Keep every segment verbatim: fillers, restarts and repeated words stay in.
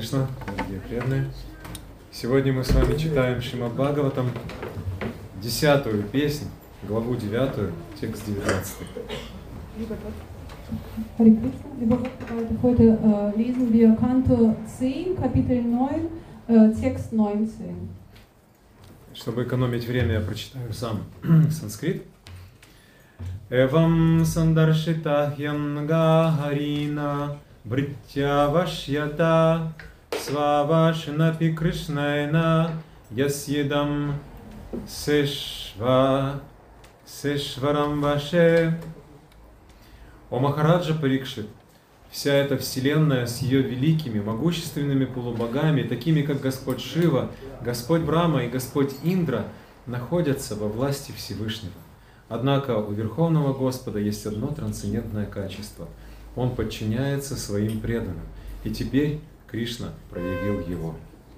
Кришна, дорогие преданные. Сегодня мы с вами читаем Шримад Бхагаватам, десятую песнь, главу девятую, текст девятнадцатый. Hare Krishna, liebe Leute, heute äh, lesen wir Kanto zehn, Kapitel neun, äh, Text neunzehn. Чтобы экономить время, я прочитаю сам санскрит. Эвам сандаршитахьям гагарина вритья вашьята свавашнапи кришнайна ясьедам сешва сешварам ваше. О Махараджа Парикшит, вся эта вселенная с ее великими, могущественными полубогами, такими как Господь Шива, Господь Брахма и Господь Индра, находятся во власти Всевышнего. Однако у Верховного Господа есть одно трансцендентное качество. Он подчиняется своим преданным. И теперь Кришна проявил его.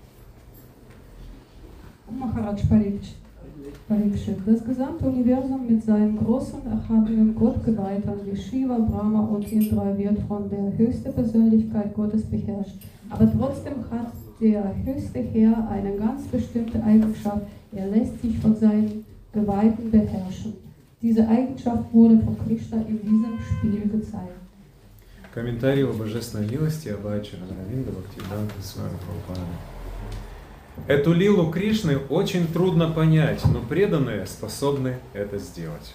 Махарадж Парикшит. Das gesamte Universum mit seinen großen, erhabenen Gottgeweihten wie Shiva, Brahma und Indra wird von der höchsten Persönlichkeit Gottes beherrscht. Aber trotzdem hat der höchste Herr eine ganz bestimmte Eigenschaft. Er lässt sich von seinen Geweihten beherrschen. Diese Eigenschaft wurde von Krishna in diesem Spiel gezeigt. Комментарий о божественной милости Абхачара Равинда Бхактивиданта Свами Прабхупады. Эту лилу Кришны очень трудно понять, но преданные способны это сделать.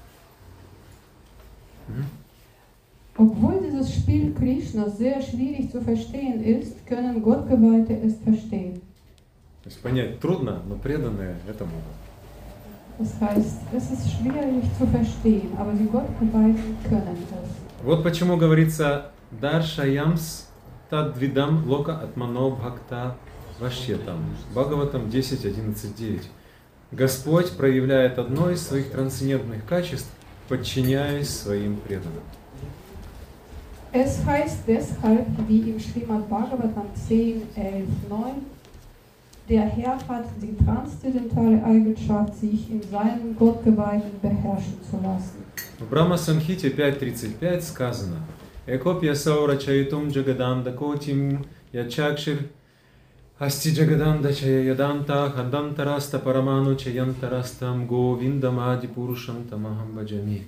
Obwohl dieses Spiel Krishna sehr schwierig zu verstehen ist, können Gottgeweihte es verstehen. То есть понять трудно, но преданные это могут. Das heißt, es ist schwierig zu verstehen, aber die Gottgeweihten können es. Вот почему говорится Даршаямс тадвидам лока атмано бхакта вашьетам. Бхагаватам десять одиннадцать девять. Господь проявляет одно из своих трансцендентных качеств, подчиняясь своим преданным. Es heißt deshalb, wie im Srimad Bhagavatam zehn, elf, neun, der Herr hat die transzendentale Eigenschaft, sich in seinen Gottgeweihten beherrschen zu lassen. В Брахма Самхите пять тридцать пять сказано: Экопья саура чайтум джагаданда котим ячакшир асти джагаданда чая яданта хадантараста параману чаянтарастам говиндам ади пурушам тамахам баджами.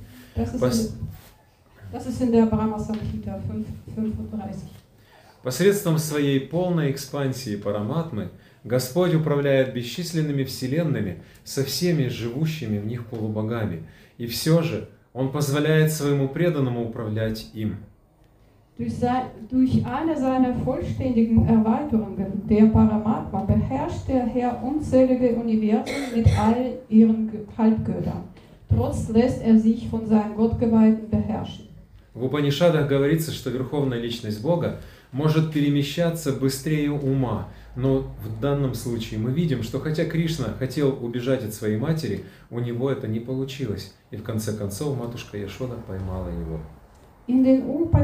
Das ist in der Brahma Samhita fünf fünfunddreißig. Посредством своей полной экспансии параматмы Господь управляет бесчисленными вселенными со всеми живущими в них полубогами, и все же Он позволяет своему преданному управлять им. Durch, sein, durch eine seiner vollständigen Erweiterungen, der Paramatma, beherrscht der Herr unzählige Universen mit all ihren Halbgöttern. Trotz lässt er sich von seinen Gottgeweihten beherrschen. В Упанишадах говорится, что Верховная Личность Бога может перемещаться быстрее ума, но в данном случае мы видим, что хотя Кришна хотел убежать от своей матери, у него это не получилось, и в конце концов матушка Яшода поймала его. In den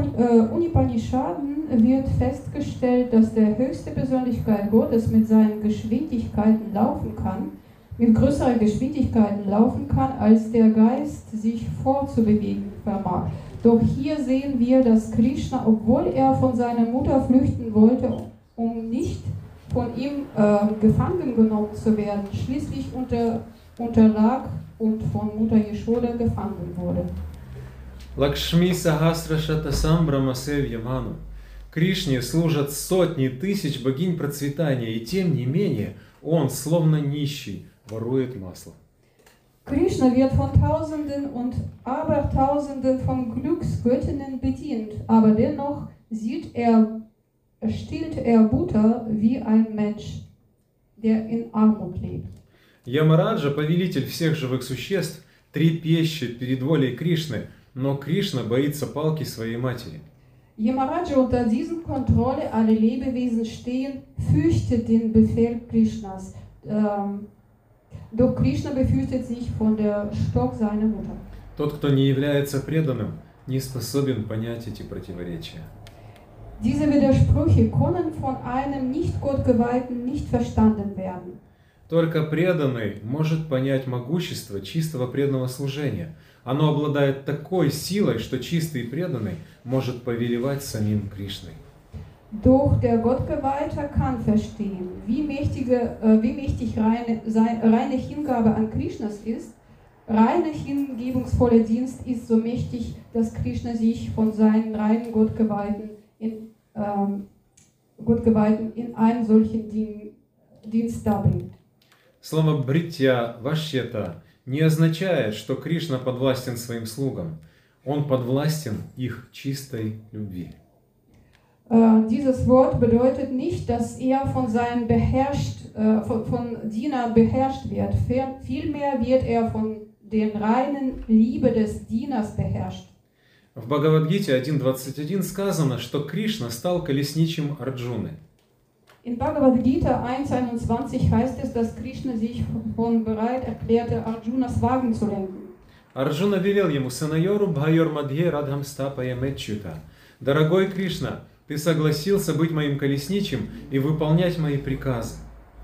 Upanishaden wird festgestellt, dass der höchste Persönlichkeit Gottes mit seinen Geschwindigkeiten laufen kann, mit größeren Geschwindigkeiten laufen kann, als der Geist sich fortzubewegen vermag. Doch hier sehen wir, dass Krishna, obwohl er von seiner Mutter flüchten wollte, um nicht von ihm äh, gefangen genommen zu werden, schließlich unter, unterlag und von Mutter Yashoda gefangen wurde. Лакшми Сахасра Шатасам Брамасев Яману. Кришне служат сотни тысяч богинь процветания, и тем не менее он, словно нищий, ворует масло. Krishna wird von Tausenden und Abertausenden von Glücksgöttinnen bedient, aber dennoch sieht er, stiehlt er Butter wie ein Mensch, der in Armut lebt. Ямараджа, повелитель всех живых существ, трепещет перед волей Кришны, но Кришна боится палки своей матери. Yamaraja unter diesem Kontrolle alle Lebewesen stehen, fürchtet den Befehl Krishnas. Ähm, Doch Krishna befürchtet sich von der Stock seiner Mutter. Тот, кто не является преданным, не способен понять эти противоречия. Diese Widersprüche können von einem Nicht-Gottgeweihten nicht verstanden werden. Только преданный может понять могущество чистого преданного служения. Оно обладает такой силой, что чистый преданный может повелевать самим Кришной. Doch der Gottgeweihte kann verstehen, wie, mächtige, äh, wie mächtig reine, sein, reine Hingabe an Krishnas ist. Reine hingebungsvoller Dienst ist so mächtig, dass Krishna sich von seinen reinen Gottgeweihten in, ähm, Gottgeweihten in einen solchen Dien, Dienst darbringt. Слово «бритья вашета» не означает, что Кришна подвластен своим слугам. Он подвластен их чистой любви. Äh, dieses Wort bedeutet nicht, dass er von seinen beherrscht, äh, von, von Dienern beherrscht wird. Vielmehr wird er von der reinen Liebe des Dieners beherrscht. В Бхагавад-гите один двадцать один сказано, что Кришна стал колесничим Арджуны. In Bhagavad Gita eins einundzwanzig heißt es, dass Krishna sich von bereit erklärte, Arjunas Wagen zu lenken. Арджуна велел ему: «Санайору бхайор мадхе радхамстапая меччута». «Дорогой Кришна, ты согласился быть моим колесничим и выполнять мои приказы».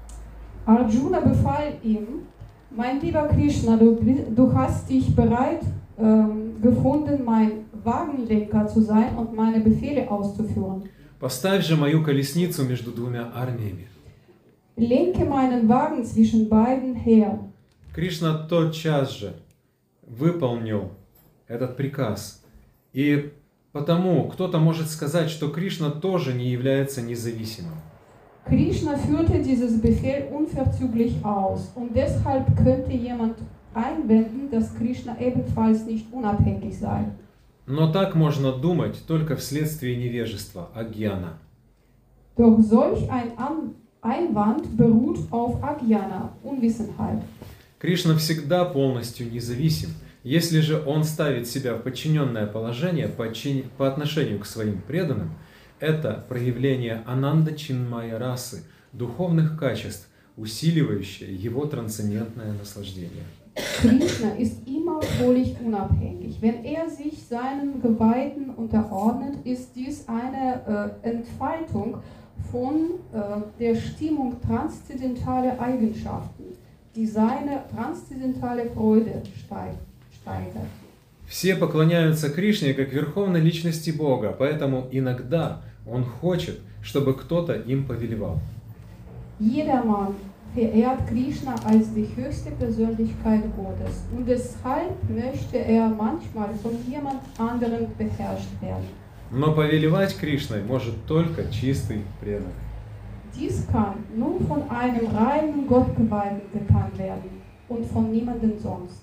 Arjuna befahl ihm: Mein lieber Krishna, du, du hast dich bereit ähm, gefunden, mein Wagenlenker zu sein und meine Befehle auszuführen. «Поставь же мою колесницу между двумя армиями». Lenke meinen Wagen zwischen beiden her. Кришна тотчас же выполнил этот приказ. И потому кто-то может сказать, что Кришна тоже не является независимым. Krishna führte dieses Befehl unverzüglich aus und deshalb könnte jemand einwenden, dass Krishna ebenfalls nicht unabhängig sei. Но так можно думать только вследствие невежества, агьяна. Doch solch ein An- Einwand beruht auf Ajnana, Unwissenheit. Кришна всегда полностью независим. Если же он ставит себя в подчиненное положение по, чин... по отношению к своим преданным, это проявление ананда чинмая расы, духовных качеств, усиливающее его трансцендентное наслаждение. Krishna ist immer völlig unabhängig. Wenn er sich seinen Geweihten unterordnet, ist dies eine äh, Entfaltung von äh, der Stimmung transzendentaler Eigenschaften, die seine transzendentale Freude steigert. Все поклоняются Кришне как верховной личности Бога, поэтому иногда он хочет, чтобы кто-то им повелевал. Jedermann verehrt Krishna als die höchste Persönlichkeit Gottes und deshalb möchte er manchmal von jemand anderem beherrscht werden. Но повелевать Кришной может только чистый преданный. Dies kann nur von einem reinen Gottgeweihten getan werden und von niemandem sonst.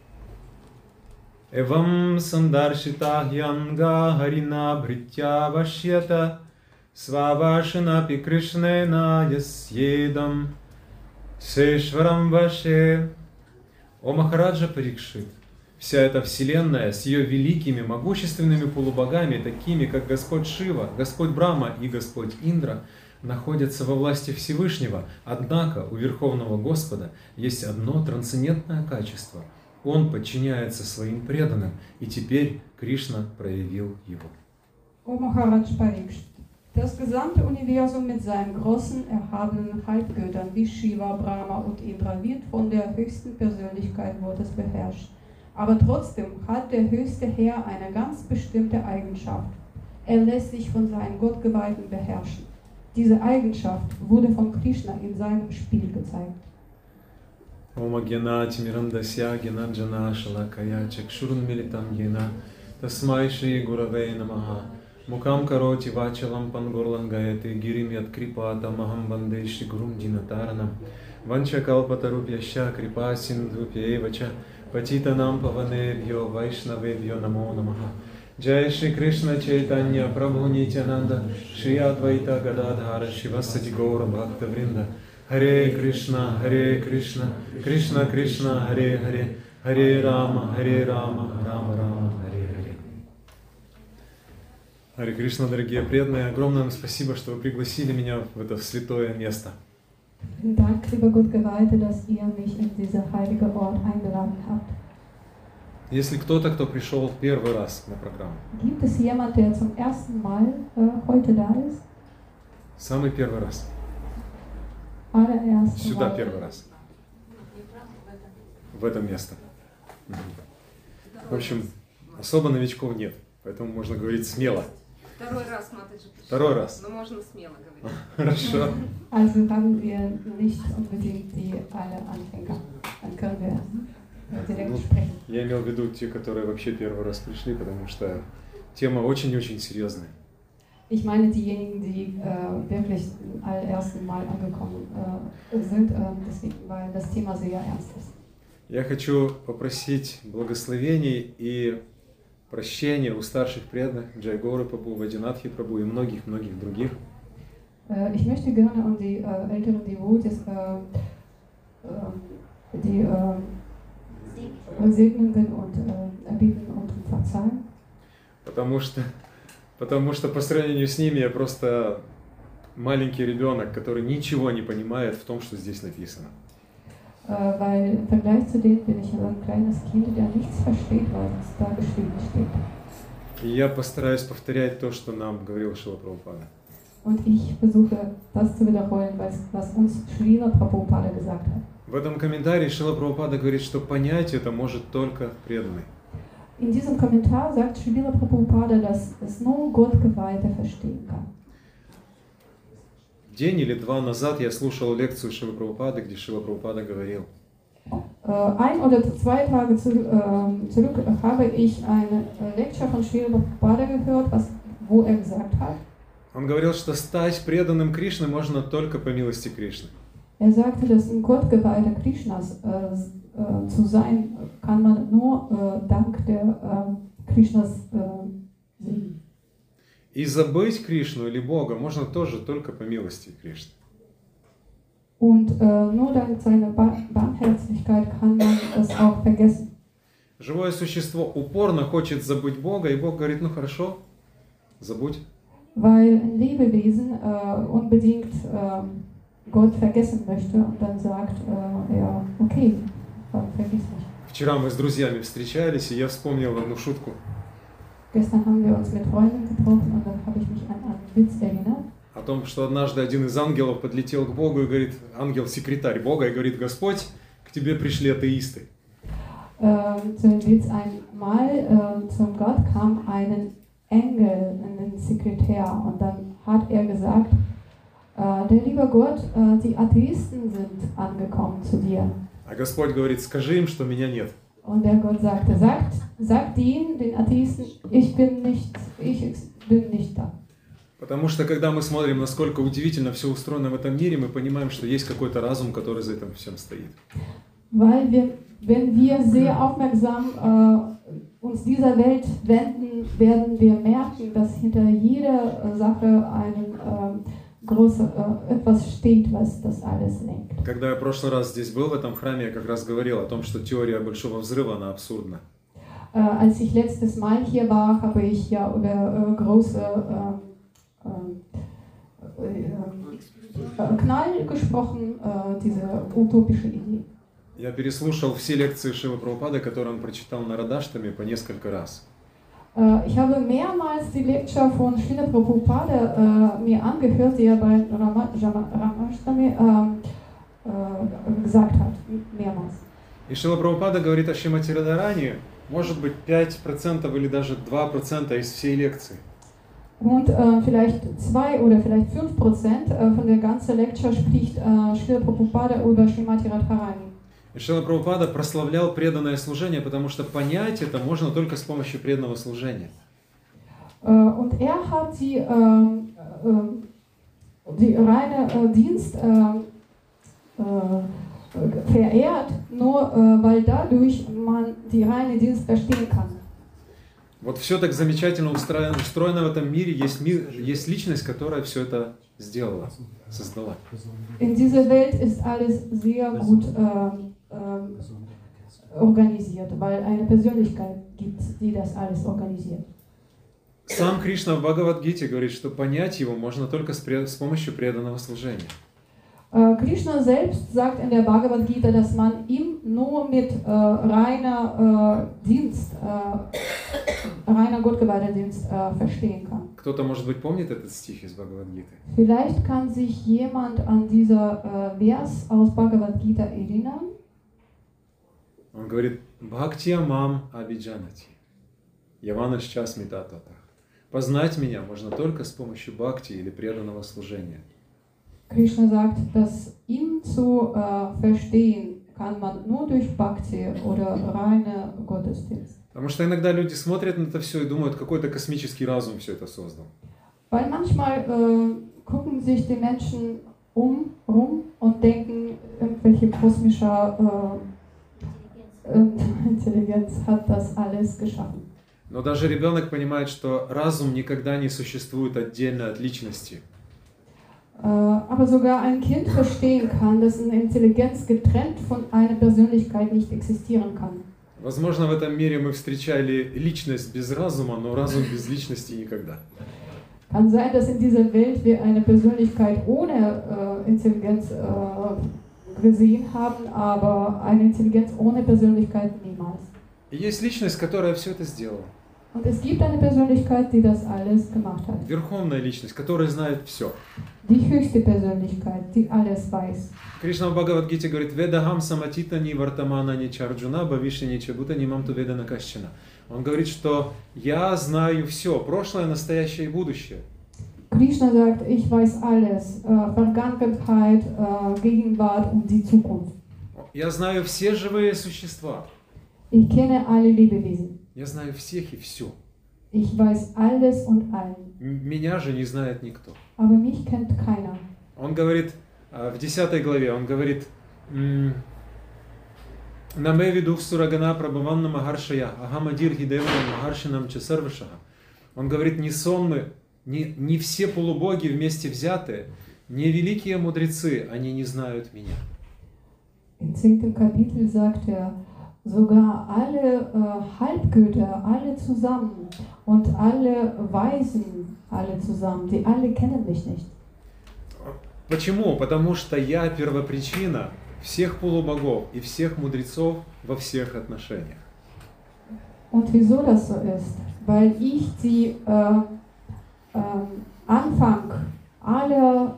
Evam sandarshita hyanga harina bhritya vashyata svavashanapi krishnena yasyedam сешварам ваше. О Махараджа Парикшит, вся эта вселенная с ее великими, могущественными полубогами, такими как Господь Шива, Господь Брахма и Господь Индра, находятся во власти Всевышнего, однако у Верховного Господа есть одно трансцендентное качество. Он подчиняется своим преданным, и теперь Кришна проявил его. О Махарадж Парикшит, das gesamte Universum mit seinen großen, erhabenen Halbgöttern wie Shiva, Brahma und Indra wird von der höchsten Persönlichkeit Gottes beherrscht. Aber trotzdem hat der höchste Herr eine ganz bestimmte Eigenschaft. Er lässt sich von seinen Gottgeweihten beherrschen. Diese Eigenschaft wurde von Krishna in seinem Spiel gezeigt. Om Agyana Timirandasya Gyananjana Shalakaya Chakshurun Militam Yena Tasmai Shri Gurave Namaha Mukam Karoti Vachalam Pangurlangayate Girim Yat Kripata Maham Bande Shri Gurum Dinataranam Vancha Kalpatarupyasya Kripa Sindhupyevacha Patitanam Pavanebhyo Vaishnavebhyo Namo Namaha Jai Shri Krishna Chaitanya Prabhu Nityananda Shri Advaita Gadadhara Shivasati Gaura Bhakta Vrinda Харе Кришна, Харе Кришна, Кришна Кришна, Харе Харе, Харе Рама, Харе Рама, Рама Рама, Харе Харе. Харе Кришна, дорогие преданные, огромное вам спасибо, что вы пригласили меня в это святое место. Vielen Dank, lieber Gottgeweihte, dass ihr mich in dieser heilige Ort eingeladen habt. Если кто-то, кто пришел первый раз на программу. Gibt es jemand, der zum ersten Mal äh, heute da ist? Самый первый раз. Allererst Сюда Mal. первый раз. В это место. В общем, особо новичков нет, поэтому можно говорить смело. Второй раз Матаджи пришел. Второй раз. Но можно смело говорить. Хорошо. Also haben wir nicht unbedingt die alle Anfänger. Dann können wir äh, direkt Ну, sprechen. я имел в виду те, которые вообще первый раз пришли, потому что тема очень-очень серьезная. Ich meine diejenigen, die äh, wirklich zum allerersten Mal angekommen äh, sind, äh, deswegen, weil das Thema sehr ernst ist. Я хочу попросить благословений и прощения у старших преданных Джайгоры Прабху, Вайдинатхи Прабху и многих-многих других. Äh, ich möchte gerne an die äh, älteren Devotees äh, äh, die äh, segnen und äh, erbitten und verzeihen. Потому что, потому что по сравнению с ними я просто маленький ребенок, который ничего не понимает в том, что здесь написано. Äh, weil im Vergleich zu denen bin ich so ein kleines Kind, der nichts versteht, was da geschrieben steht. И я постараюсь повторять то, что нам говорил Шрила Прабхупада. Und ich versuche, das zu wiederholen, was, was uns Srila Prabhupada gesagt hat. В этом комментарии Шрила Прабхупада говорит, что понять это может только преданный. In diesem Kommentar sagt Srila Prabhupada, dass es nur Gottgeweihte verstehen kann. День или два назад я слушал лекцию Шрилы Прабхупады, где Шрила Прабхупада говорил: Äh, ein oder zwei Tage zu, äh, zurück habe ich eine äh, Lecture von Srila Prabhupada gehört, was, wo er gesagt hat. Он говорил, что стать преданным Кришне можно только по милости Кришны. Er sagte, dass ein Gottgeweihter Krishnas äh, äh, zu sein, kann man nur äh, dank der äh, Krishnas äh, Segen. И забыть Кришну или Бога можно тоже только по милости Кришны. Und äh, nur dank seiner ba Barmherzigkeit kann man das auch vergessen. Живое существо упорно хочет забыть Бога, и Бог говорит: ну хорошо, забудь. Weil ein Lebewesen äh, unbedingt äh, Gott vergessen möchte und dann sagt äh, er, okay, dann vergiss mich. Вчера мы с друзьями встречались, и я вспомнил одну шутку. Gestern haben wir uns mit Freunden getroffen und dann habe ich mich an einen Witz erinnert. О том, что однажды один из ангелов подлетел к Богу и говорит, ангел-секретарь Бога, и говорит: Господь, к тебе пришли атеисты. Äh, zu dem Witz einmal äh, zum Gott kam ein Engel, ein Sekretär, und dann hat er gesagt, äh, der liebe Gott, äh, die Atheisten sind angekommen zu dir. А Господь говорит: скажи им, что меня нет. Und der Gott sagte, sagt, sagt ihnen, den Atheisten, ich bin nicht, ich bin nicht da. Потому что когда мы смотрим, насколько удивительно все устроено в этом мире, мы понимаем, что есть какой-то разум, который за этим всем стоит. Weil wir, wenn wir sehr aufmerksam äh, uns dieser Welt wenden, werden wir merken, dass hinter jeder äh, Sache ein äh, große, äh, etwas steht, was das alles lenkt. Когда я в прошлый раз здесь был, в этом храме, я как раз говорил о том, что теория большого взрыва, она абсурдна. Äh, als ich letztes Mal hier war, habe ich ja über äh, große äh, äh, äh, Knall gesprochen, äh, diese utopische Idee. Я переслушал все лекции Шрилы Прабхупады, которые он прочитал на Радаштаме, по несколько раз. Äh, ich habe mehrmals die Lecture von Srila Prabhupada äh, mir angehört, die er bei Ramashtami äh, äh, gesagt hat, mehrmals. И Шрила Прабхупада говорит о Шримати Радхарани, может быть, пять процентов или даже два процента из всей лекции. Und äh, vielleicht zwei oder vielleicht fünf Prozent äh, von der ganzen Lecture spricht äh, Srila Prabhupada über Srimati Radharani. И Шрила Прабхупада прославлял преданное служение, потому что понять это можно только с помощью преданного служения. Äh, und er hat die, äh, äh, die reine äh, Dienst äh, äh, verehrt, nur äh, weil dadurch man die reine Dienst verstehen kann. Вот все так замечательно устроено, устроено в этом мире, есть, мир, есть личность, которая все это сделала, создала. In dieser Welt ist alles sehr gut äh, äh, organisiert, weil eine Persönlichkeit gibt, die das alles organisiert. Сам Кришна в Бхагавад-гите говорит, что понять его можно только с, пред, с помощью преданного служения. Äh, Krishna selbst sagt in der Bhagavad Gita, dass man ihm nur mit äh, reiner äh, Dienst, äh, reiner gottgeweihter Dienst äh, verstehen kann. Кто-то, может быть, помнит этот стих из Бхагавад-гиты? Vielleicht kann sich jemand an dieser äh, Vers aus Bhagavad Gita erinnern. Он говорит: Бхактия мам абиджанати, яванашча смитатата, познать меня можно только с помощью бхакти или преданного служения. Krishna sagt, dass ihn zu äh, verstehen kann man nur durch Bhakti oder reine Gottesdienst. Потому что иногда люди смотрят на это все и думают, какой-то космический разум все это создал. Weil manchmal äh, gucken sich die Menschen um, rum und denken, irgendwelche kosmische äh, Intelligenz hat das alles geschaffen. Но даже ребенок понимает, что разум никогда не существует отдельно от личности. Äh, aber sogar ein Kind verstehen kann, dass eine Intelligenz getrennt von einer Persönlichkeit nicht existieren kann. Возможно, в этом мире мы встречали личность без разума, но разум без личности никогда. Kann sein, dass in dieser Welt wir eine Persönlichkeit ohne äh, Intelligenz äh, gesehen haben, aber eine Intelligenz ohne Persönlichkeit niemals. И есть личность, которая все это сделала. Und es gibt eine Persönlichkeit, die das alles gemacht hat. Верховная личность, которая знает все. Die höchste Persönlichkeit, die alles weiß. Кришна в Бхагавад-гите говорит: «Ведахам саматита ни вартамана ни чарджуна бавиши ни чабута ни мамту ведана кашчана». Он говорит, что я знаю все, прошлое, настоящее и будущее. Krishna sagt, ich weiß alles, äh, Vergangenheit, äh, Gegenwart und die Zukunft. Я знаю все живые существа. Ich kenne alle Lebewesen. Я знаю всех и все. Ich weiß alles und allen. Меня же не знает никто. Aber mich kennt keiner. Он говорит в десятой главе, он говорит: «Наме видух сурагана прабхаванна махаршая, ахамадир хидевана махаршинам часарвашаха». Он говорит, не сонмы, не, не все полубоги вместе взятые, не великие мудрецы, они не знают меня. Im zehnten Kapitel sagt er, sogar alle äh, Halbgötter, alle zusammen und alle Weisen, alle zusammen, die alle kennen mich nicht. Почему? Потому что я первопричина всех полубогов и всех мудрецов во всех отношениях. Und wieso das so ist? Weil ich die äh, äh, Anfang aller,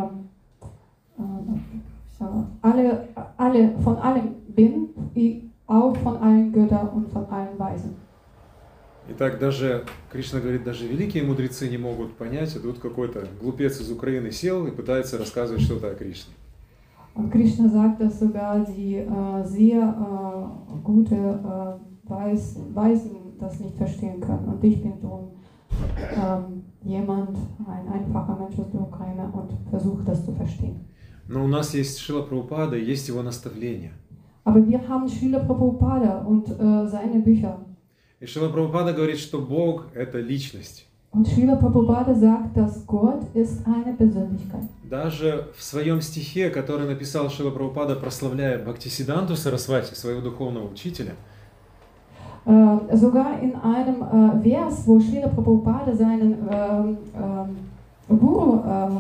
äh, äh, alle, alle, von allem bin, ich auch von allen Göttern und von allen Weisen. Итак, даже, Кришна говорит, даже великие мудрецы не могут понять, и тут какой-то глупец из Украины сел и пытается рассказывать что-то о Кришне. Und Krishna sagt, dass sogar die äh, sehr äh, gute äh, Weis, Weisen das nicht verstehen können. Und ich bin so ähm, jemand, ein einfacher Mensch aus der Ukraine und versuche das zu verstehen. Но у нас есть Шрила Прабхупада, есть его наставления. Aber wir haben Srila Prabhupada und äh, seine Bücher. И Шрила Прабхупада говорит, что Бог — это личность. Und Srila Prabhupada sagt, dass Gott ist eine Persönlichkeit. Даже в своем стихе, который написал Шрила Прабхупада, прославляя Бхактисиддханту Сарасвати, своего духовного учителя, äh, sogar in einem äh, Vers, wo Srila Prabhupada seinen äh, äh, Guru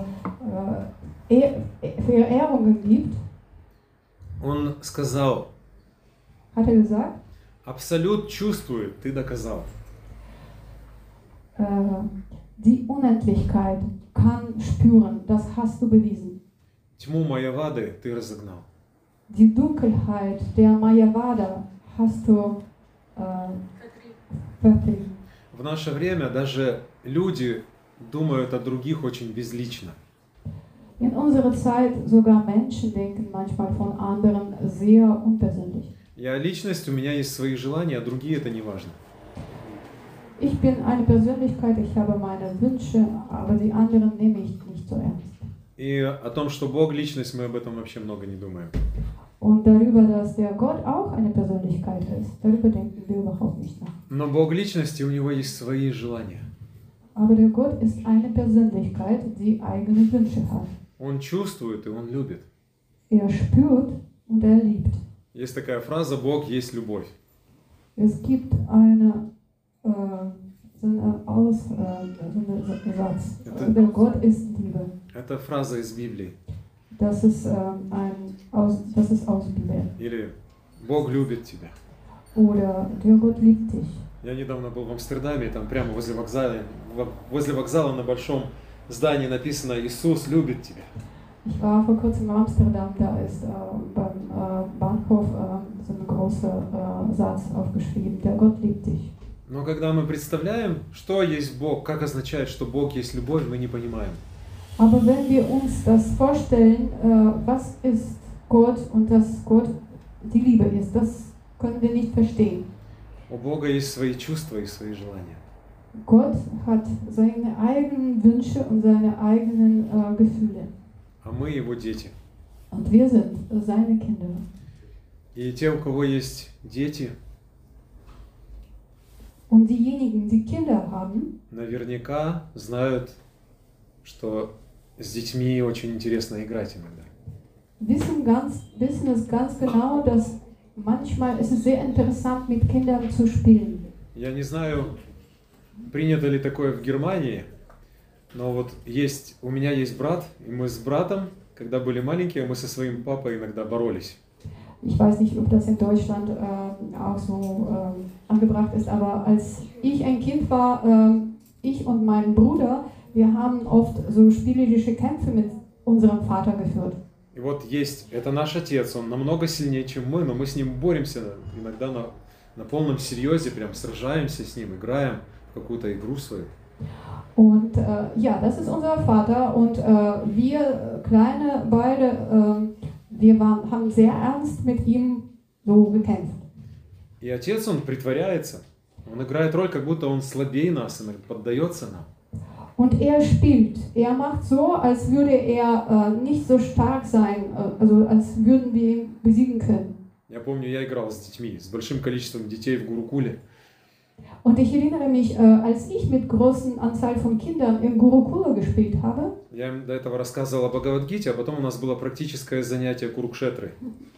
äh, äh, Verehrungen gibt, он сказал: hat er gesagt, Абсолют чувствует, ты доказал. äh, die Unendlichkeit kann spüren, das hast du bewiesen. Тьму Майявады ты разогнал. Die Dunkelheit der Mayavada hast du äh, vertrieben. В наше время даже люди думают о других очень безлично. In unserer Zeit sogar Menschen denken manchmal von anderen sehr unpersönlich. Я личность, у меня есть свои желания, а другие это не важно. Ich bin eine Persönlichkeit, ich habe meine Wünsche, aber die anderen nehme ich nicht so ernst. И о том, что Бог личность, мы об этом вообще много не думаем. Und darüber, dass der Gott auch eine Persönlichkeit ist, darüber denken wir überhaupt nicht nach. Но Бог личности, у него есть свои желания. Aber der Gott ist eine Persönlichkeit, die eigene Wünsche hat. Он чувствует и он любит. Er spürt und er liebt. Есть такая фраза: Бог есть любовь. Es gibt eine, äh, so eine Aus, äh, so einen Satz. Это- Der Gott ist Liebe. Это фраза из Библии. Das ist, ähm, ein aus, das ist aus Bibel. Или Бог любит тебя. Oder der Gott liebt dich. Я недавно был в Амстердаме, и там прямо возле вокзала, во- возле вокзала на большом здании написано: Иисус любит тебя. Ich war vor kurzem in Amsterdam, da ist äh, beim äh, Bahnhof äh, so ein großer äh, Satz aufgeschrieben, der Gott liebt dich. Но когда мы представляем, что есть Бог, как означает, что Бог есть любовь, мы не понимаем. Aber wenn wir uns das vorstellen, äh, was ist Gott und dass Gott die Liebe ist, das können wir nicht verstehen. У Бога есть свои чувства и свои желания. Gott hat seine eigenen Wünsche und seine eigenen äh, Gefühle. А мы Его дети. Und wir sind seine Kinder. И те, у кого есть дети, Und diejenigen, die Kinder haben, наверняка знают, что с детьми очень интересно играть иногда. wissen, ganz, wissen es ganz genau, dass manchmal ist es sehr interessant, mit Kindern zu spielen. Я не знаю, принято ли такое в Германии, но вот есть, у меня есть брат, и мы с братом, когда были маленькие, мы со своим папой иногда боролись. Ich weiß nicht, ob das in Deutschland äh, auch so äh, angebracht ist, aber als ich ein Kind war, äh, ich und mein Bruder, wir haben oft so spielerische Kämpfe mit unserem Vater geführt. И вот есть, это наш отец, он намного сильнее, чем мы, но мы с ним боремся иногда на, на полном серьезе, прям сражаемся с ним, играем в какую-то игру свою. Und äh, ja, das ist unser Vater und äh, wir kleine beide, äh, wir waren, haben sehr ernst mit ihm so gekämpft. И отец, он притворяется, он играет роль, как будто он слабее нас, и поддается нам. Und er spielt, er macht so, als würde er äh, nicht so stark sein, äh, also als würden wir ihn besiegen können. Я помню, я играл с детьми, с большим количеством детей в Гурукуле. Und ich erinnere mich, äh, als ich mit großen Anzahl von Kindern im Gurukula gespielt habe, Я им до этого рассказывал о Бхагавад-гите, а потом у нас было практическое занятие Курукшетры.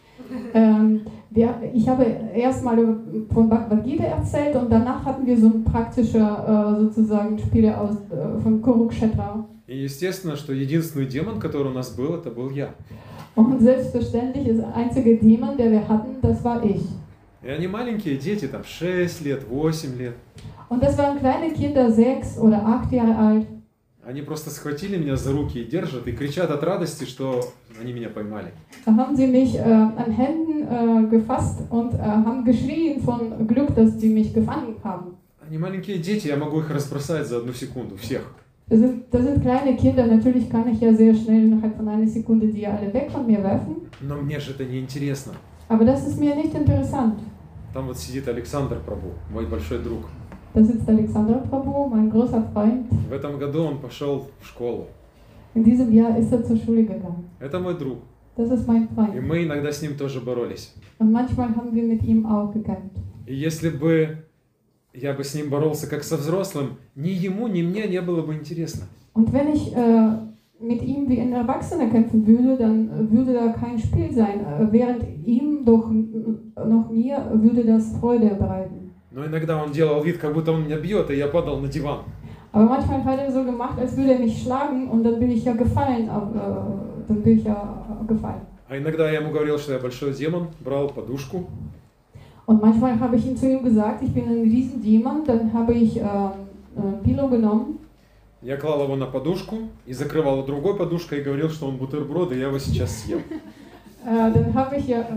ähm, wir, ich habe erstmal von Bhagavad Gita erzählt und danach hatten wir so ein praktischer äh, sozusagen Spiele aus, äh, von Kurukshetra. И естественно, что единственный демон, который у нас был, это был я. Und selbstverständlich ist der einzige Dämon, der wir hatten, das war ich. И они маленькие дети, там шесть лет, восемь лет. Und das waren kleine Kinder, sechs oder acht Jahre alt. Они просто схватили меня за руки и держат, и кричат от радости, что они меня поймали. Da haben sie mich äh, an Händen äh, gefasst und äh, haben geschrien von Glück, dass sie mich gefangen haben. Они маленькие дети, я могу их разбросать за одну секунду, всех. Das sind, das sind kleine Kinder, natürlich kann ich ja sehr schnell innerhalb von einer Sekunde die alle weg von mir werfen. Но мне же это не интересно. Aber das ist mir nicht interessant. Там вот сидит Александр Прабу, мой большой друг. Da sitzt Alexander Prabhu, mein großer Freund. В этом году он пошел в школу. In diesem Jahr ist er zur Schule gegangen. Это мой друг. Das ist mein И Freund. мы иногда с ним тоже боролись. Und manchmal haben wir mit ihm auch gekämpft. И если бы я бы с ним боролся как со взрослым, ни ему, ни мне не было бы интересно. Und wenn ich äh, mit ihm wie ein Erwachsener kämpfen würde, dann äh, würde da kein Spiel sein. Äh, während ihm doch noch mir würde das Freude bereiten. Но иногда он делал вид, как будто он меня бьет, и я падал на диван. Aber manchmal hat er so gemacht, als würde er mich schlagen und dann bin ich ja gefallen. Aber, äh, dann bin ich ja äh, gefallen. А иногда я ему говорил, что я большой демон, брал подушку. Und manchmal habe ich ihm zu ihm gesagt, ich bin ein Riesendämon, dann habe ich äh, ein Pillow genommen. Я клал его на подушку и закрывал его другой подушкой и говорил, что он бутерброд, и я его сейчас съем. Äh, dann habe ich ja, äh,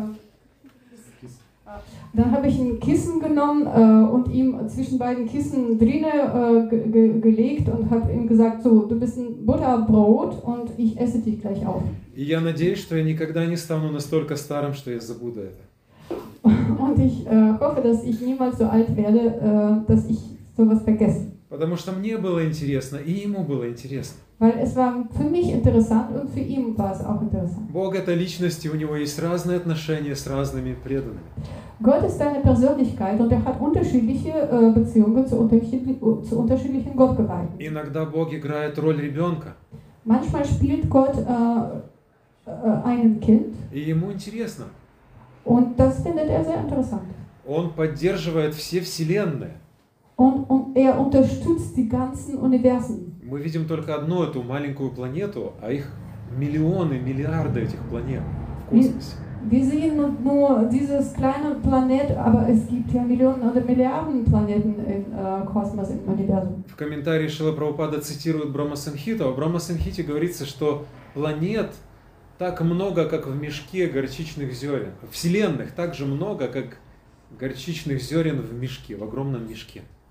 dann habe ich ein Kissen genommen äh, und ihm zwischen beiden Kissen drinne äh, ge ge gelegt und habe ihm gesagt, so, du bist ein Butterbrot und ich esse dich gleich auf. И я надеюсь, что я никогда не стану настолько старым, что я забуду это. Und ich äh, hoffe, dass ich niemals so alt werde, äh, dass ich sowas vergesse. Потому что мне было интересно, и ему было интересно. Weil es war für mich interessant und für ihn war es auch interessant. Бог — это личность, и у него есть разные отношения с разными преданными. Gott ist eine Persönlichkeit und er hat unterschiedliche äh, Beziehungen zu, unterschiedli zu unterschiedlichen Gottgeweihten. Иногда Бог играет роль ребенка, Manchmal spielt Gott äh, äh, einen Kind и ему интересно. und das findet er sehr interessant. Он поддерживает все вселенные. Und, und er unterstützt die ganzen Universen. Мы видим только одну эту маленькую планету, а их миллионы, миллиарды этих планет в космосе. Wir sehen nur, nur dieses kleine Planet, aber es gibt ja Millionen oder Milliarden Planeten im äh, Kosmos, im Universum. В комментарии Шрила Прабхупада цитирует Брахма Самхиту, а в Брахма Самхите говорится, что планет так много, как в мешке горчичных зерен. Вселенных так же много, как горчичных зерен в мешке, в огромном мешке.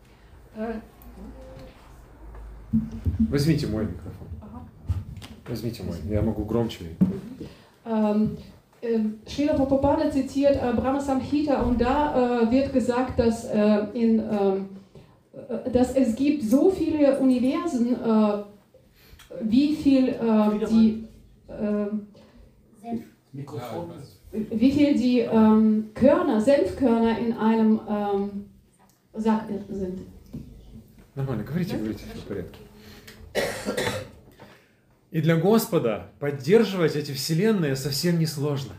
Äh, Возьмите мой микрофон. aha. Возьмите мой, я могу громче. Ähm, ähm, Srila Prabhupada zitiert äh, Brahma Samhita und da äh, wird gesagt, dass, äh, in, ähm, äh, dass es gibt so viele Universen, äh, wie viel äh, die äh, Mikrofon. wie viel die ähm, Körner, Senfkörner in einem ähm, Sack sind. Нормально, говорите, говорите, все в порядке. И для Господа поддерживать эти вселенные совсем не сложно.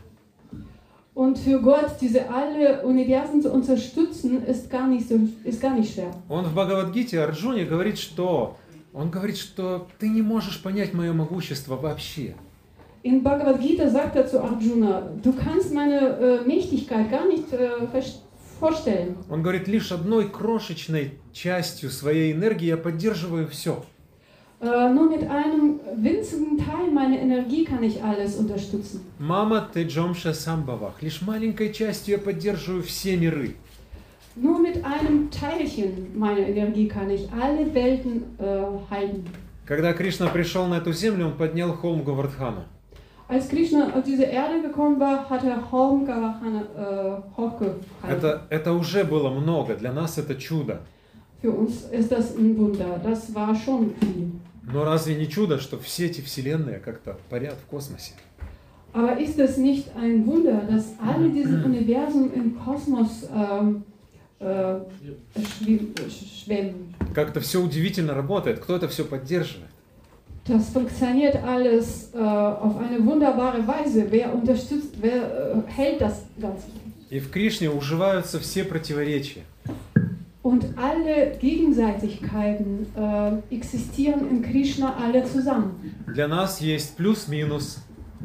Und für Gott diese alle Universen zu unterstützen, ist gar nicht, so, ist gar nicht schwer. Он в Бхагавад-гите Арджуне говорит, что он говорит, что ты не можешь понять мое могущество вообще. In Bhagavad Gita sagt er zu Arjuna, du kannst meine äh, Mächtigkeit gar nicht äh, vorstellen. Он говорит, лишь одной крошечной частью своей энергии я поддерживаю все. Äh, nur mit einem winzigen Teil meiner Energie kann ich alles unterstützen. Мама Теджомша Самбавах, лишь маленькой частью я поддерживаю все миры. Nur mit einem Teilchen meiner Energie kann ich alle Welten äh, halten. Когда Кришна пришел на эту землю, он поднял холм Говардхана. Als Krishna auf diese Erde gekommen war, hat er Holm Gavardhana äh, hochgehalten. Это, это уже было много, для нас это чудо. Für uns ist das ein Wunder, das war schon viel. Но разве не чудо, что все эти вселенные как-то парят в космосе? Aber ist es nicht ein Wunder, dass alle diese Universen im Kosmos ähm, äh, schwim- schwimmen? Как-то все удивительно работает, кто это все поддерживает? Das funktioniert alles äh, auf eine wunderbare Weise. Wer unterstützt, wer äh, hält das Ganze? И в Кришне уживаются все противоречия. Und alle Gegenseitigkeiten äh, existieren in Krishna alle zusammen. Для нас есть плюс-минус.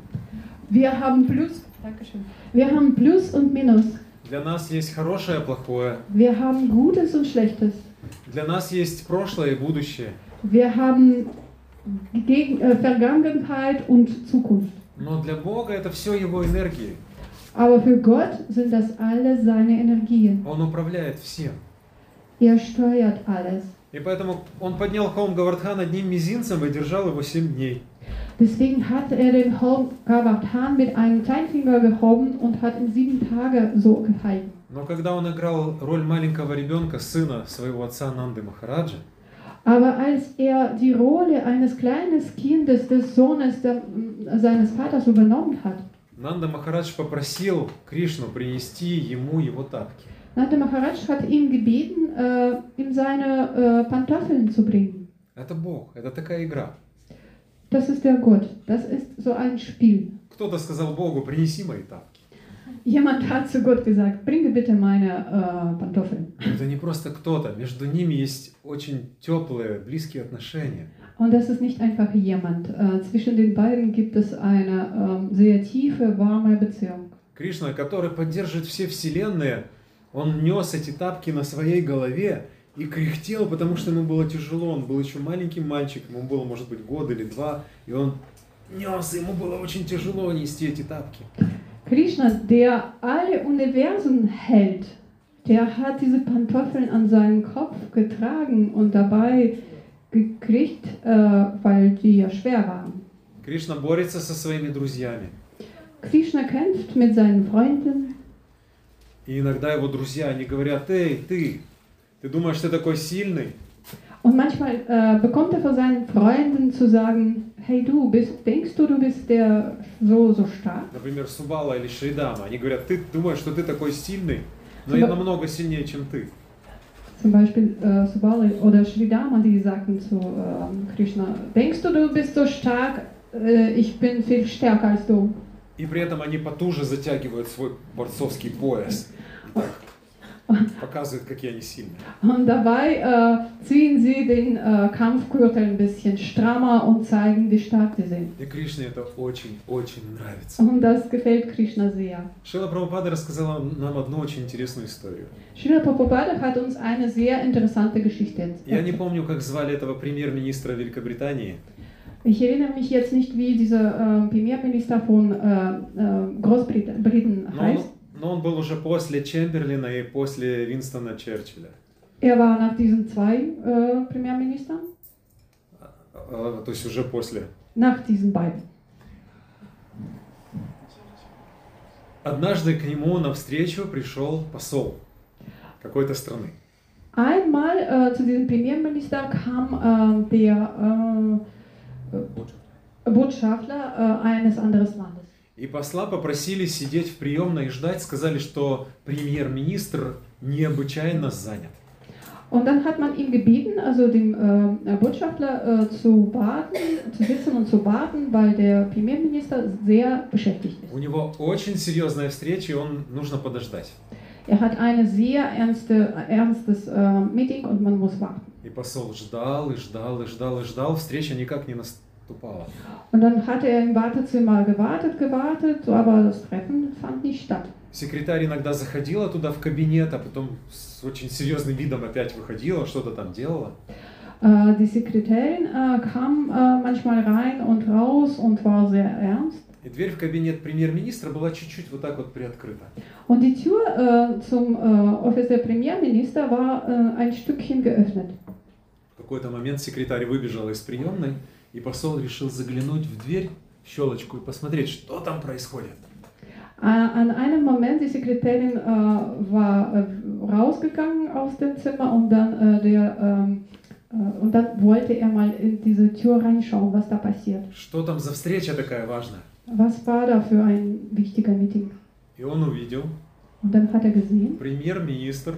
Wir haben Plus, Dankeschön. Wir haben Plus und Minus. Для нас есть хорошее, плохое. Wir haben Gutes und Schlechtes. Для нас есть прошлое и будущее. Wir haben Gegen, äh, Vergangenheit und Zukunft. Но для Бога это все Его энергии. Aber für Gott sind das alle seine Energien. Он управляет всем. Er steuert alles. И поэтому он поднял холм Говардхан одним мизинцем и держал его семь дней. Deswegen hat er den Holm Gavardhan mit einem Kleinfinger gehoben und hat ihn sieben Tage so gehalten. Но когда он играл роль маленького ребенка, сына своего отца Нанды Махараджа, Aber als er die Rolle eines kleinen Kindes, des Sohnes der, seines Vaters übernommen hat, Нанда Махарадж попросил Кришну принести ему его тапки. Nanda Maharaj hat ihm gebeten, äh, ihm seine äh, Pantoffeln zu bringen. Это Бог, это такая игра. Das ist der Gott, das ist so ein Spiel. Кто-то сказал Богу, принеси мои тапки. Jemand hat zu Gott gesagt, bringe bitte meine äh, Pantoffeln. Это не просто кто-то, между ними есть очень теплые, близкие отношения. Und das ist nicht einfach jemand. Äh, zwischen den beiden gibt es eine äh, sehr tiefe, warme Beziehung. Кришна, который поддерживает все вселенные, он нес эти тапки на своей голове и кряхтел, потому что ему было тяжело. Он был еще маленьким мальчиком, ему было, может быть, год или два, и он нес, ему было очень тяжело нести эти тапки. Krishna, der alle Universen hält, der hat diese Pantoffeln an seinem Kopf getragen und dabei gekriegt, äh, weil die ja schwer waren. Кришна борется со своими друзьями. Krishna kämpft mit seinen Freunden. И иногда его друзья, они говорят, эй, ты, ты думаешь, ты такой сильный? Und manchmal äh, bekommt er von seinen Freunden zu sagen, hey du, bist, denkst du, du bist der so, so stark? Например, Субала или Шридама. Они говорят, ты думаешь, что ты такой сильный, но я намного сильнее, чем ты. Zum Beispiel äh, Subali oder Sridhama, die sagten zu äh, Krishna, denkst du, du bist so stark, äh, ich bin viel stärker als du. И при этом они потуже затягивают свой борцовский пояс. Показывают, какие они сильные. Und dabei äh, ziehen sie den äh, Kampfgürtel ein bisschen strammer und zeigen, wie stark sie sind. И Кришне это очень-очень нравится. Und das gefällt Krishna sehr. Шрила Прабхупада рассказала нам одну очень интересную историю. Srila Prabhupada hat uns eine sehr interessante Geschichte Я не erzählt. помню, как звали этого премьер-министра Великобритании. Ich erinnere mich jetzt nicht, wie dieser äh, Premierminister von äh, äh, Großbritannien Но он, heißt. но он был уже после Чемберлина и после Винстона Черчилля. Er war nach diesen zwei äh, Premierministern, а, то есть уже после. nach diesen beiden. Однажды к нему навстречу пришел посол какой-то страны. Einmal äh, zu diesem Premierminister kam äh, der äh, Botschafter äh, eines anderen Landes. И посла попросили сидеть в приемной и ждать, сказали, что премьер-министр необычайно занят. Und dann hat man ihm gebeten, also dem äh, Botschafter äh, zu warten, zu sitzen und zu warten, weil der Premierminister sehr beschäftigt ist. У него очень серьезная встреча, и он нужно подождать. Er hat eine sehr ernste, ernstes äh, Meeting und man muss warten. И посол ждал, и ждал, и ждал, и ждал, встреча никак не наступала. Und dann hat er im Wartezimmer gewartet, gewartet, aber das Treffen fand nicht statt. Секретарь иногда заходила туда в кабинет, а потом с очень серьезным видом опять выходила, что-то там делала. Äh, die Sekretärin äh, kam äh, manchmal rein und raus und war sehr ernst. И дверь в кабинет премьер-министра была чуть-чуть вот так вот приоткрыта. Und die Tür äh, zum äh, Office der Premierminister war äh, ein Stückchen geöffnet. В какой-то момент секретарь выбежала из приемной, и посол решил заглянуть в дверь, в щелочку, и посмотреть, что там происходит. Äh, an einem Moment, die Sekretärin äh, war äh, rausgegangen aus dem Zimmer und dann, äh, der, ähm, äh, und dann wollte er mal in diese Tür reinschauen, was da passiert. Что там за встреча такая важная? Was war da für ein wichtiger Meeting? И он увидел Und dann hat er gesehen, премьер-министр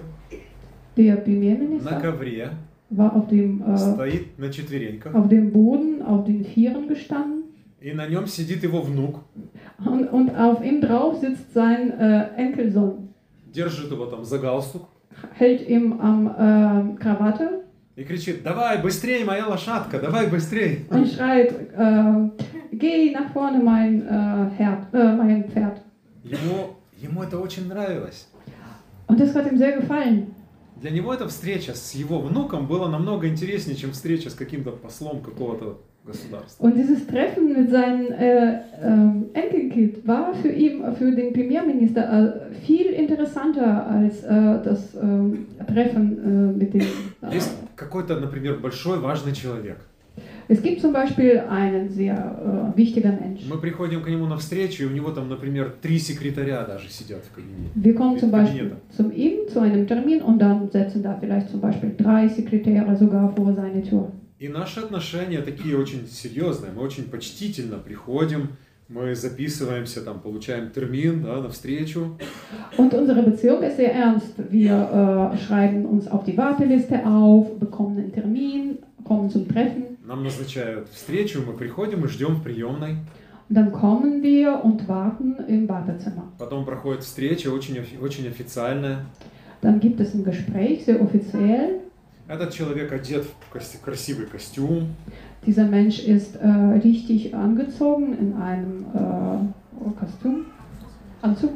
der на Premierminister ковре, war auf dem, äh, стоит на четвереньках, auf dem Boden, auf den Vieren gestanden. и на нем сидит его внук, Und, und auf ihm drauf sitzt sein äh, Enkelsohn, держит его там за галстук hält ihm am äh, Krawatte и кричит: «Давай, быстрей, моя лошадка, давай, быстрей!» und schreit, äh, geh nach vorne, mein, äh, Herd, äh, mein Pferd. Ему, ему это очень нравилось. Und das hat ihm sehr gefallen. Для него эта встреча с его внуком была намного интереснее, чем встреча с каким-то послом какого-то государства. Und dieses Treffen mit seinem äh, äh, Enkelkind war für ihn, für den Premierminister, äh, viel interessanter als äh, das äh, Treffen äh, mit dem. Äh, Есть какой-то, например, большой важный человек. Es gibt zum Beispiel einen sehr äh, wichtiger Mensch. Мы приходим к нему на встречу, и у него там, например, три секретаря даже сидят в кабинете. Wir kommen zum Перед Beispiel кабинетом. zu ihm zu einem Termin und dann setzen da vielleicht zum Beispiel drei Sekretäre sogar vor seine Tür. И наши отношения такие очень серьезные, мы очень почтительно приходим, мы записываемся, там, получаем термин, да, на встречу. Und unsere Beziehung ist sehr ernst. Wir äh, schreiben uns auf die Warteliste auf, bekommen einen Termin, kommen zum Treffen. Нам назначают встречу, мы приходим и ждем в приемной. Und dann kommen wir und warten im Wartezimmer. Потом проходит встреча, очень, офи- очень официальная. Dann gibt es ein Gespräch, sehr offiziell. Этот человек одет в кос- красивый костюм, Dieser Mensch ist äh, richtig angezogen in einem äh, Kostüm, Anzug.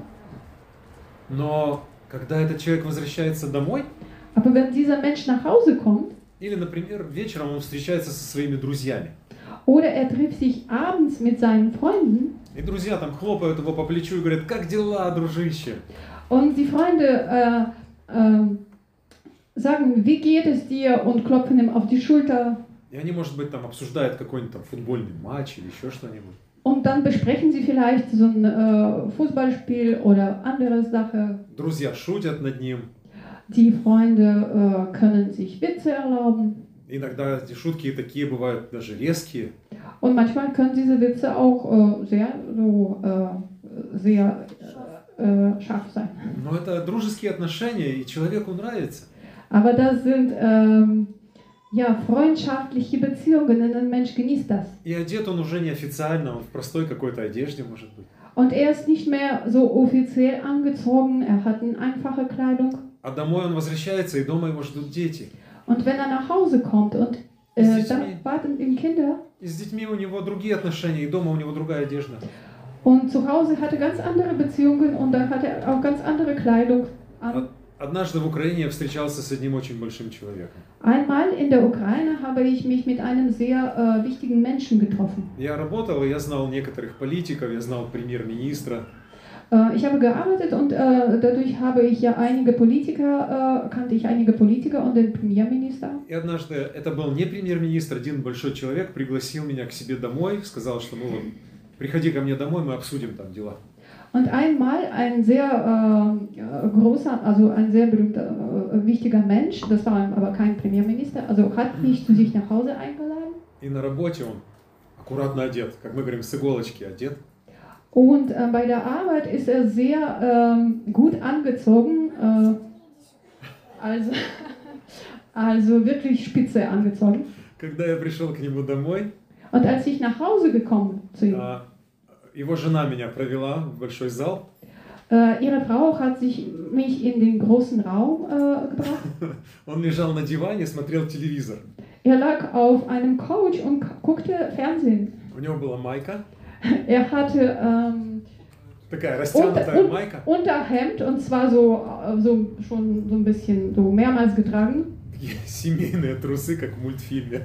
но когда этот человек возвращается домой, Aber wenn dieser Mensch nach Hause kommt, или, например, вечером он встречается со своими друзьями, oder er trifft sich abends mit seinen Freunden и друзья там хлопают его по плечу и говорят: «Как дела, дружище?» und die Freunde äh, äh, sagen, wie geht es dir und klopfen ihm auf die Schulter И они, может быть, там обсуждают какой-нибудь там футбольный матч или еще что-нибудь. und dann besprechen sie vielleicht so ein äh, Fußballspiel oder andere Sache. Друзья шутят над ним. Die Freunde äh, können sich Witze erlauben Иногда эти шутки такие бывают даже резкие. und manchmal können diese Witze auch äh, sehr, so, äh, sehr äh, scharf sein. Но это дружеские отношения, и человеку нравится. Aber das sind ähm, ja, freundschaftliche Beziehungen und ein Mensch genießt das. И одет он уже неофициально, он в простой какой-то одежде, может быть. Und er ist nicht mehr so offiziell angezogen, er hat eine einfache Kleidung. А домой он возвращается, и дома его ждут дети. Und wenn er nach Hause kommt und äh, dann warten ihm Kinder И с детьми у него другие отношения, и дома у него другая одежда. und zu Hause hat er ganz andere Beziehungen und dann hat er auch ganz andere Kleidung an. Однажды в Украине я встречался с одним очень большим человеком. Einmal in der Ukraine habe ich mich mit einem sehr äh, wichtigen Menschen getroffen. Я работал, и я знал некоторых политиков, я знал премьер-министра. Äh, ich habe gearbeitet und äh, dadurch habe ich ja einige Politiker, äh, kannte ich einige Politiker und den Premierminister. И однажды, это был не премьер-министр, один большой человек пригласил меня к себе домой, сказал, что ну вот, приходи ко мне домой, мы обсудим там дела. Und einmal ein sehr äh, großer, also ein sehr berühmter, äh, wichtiger Mensch, das war aber kein Premierminister, also hat mich zu sich nach Hause eingeladen. И на работе он аккуратно одет, как мы говорим, с иголочки одет. Und äh, bei der Arbeit ist er sehr äh, gut angezogen, äh, also, also wirklich spitze angezogen. Когда я пришел к нему домой, Und als ich nach Hause gekommen zu ihm, а, его жена меня провела в большой зал. äh, ihre Frau hat sich, mich in den großen Raum äh, gebracht. Он лежал на диване, смотрел телевизор. Er lag auf einem Couch und guckte Fernsehen. У него была майка, Er hatte ähm, такая растянутая Unter, майка, un, Unterhemd und zwar so, äh, so schon so ein bisschen so mehrmals getragen. такие семейные трусы, как в мультфильме.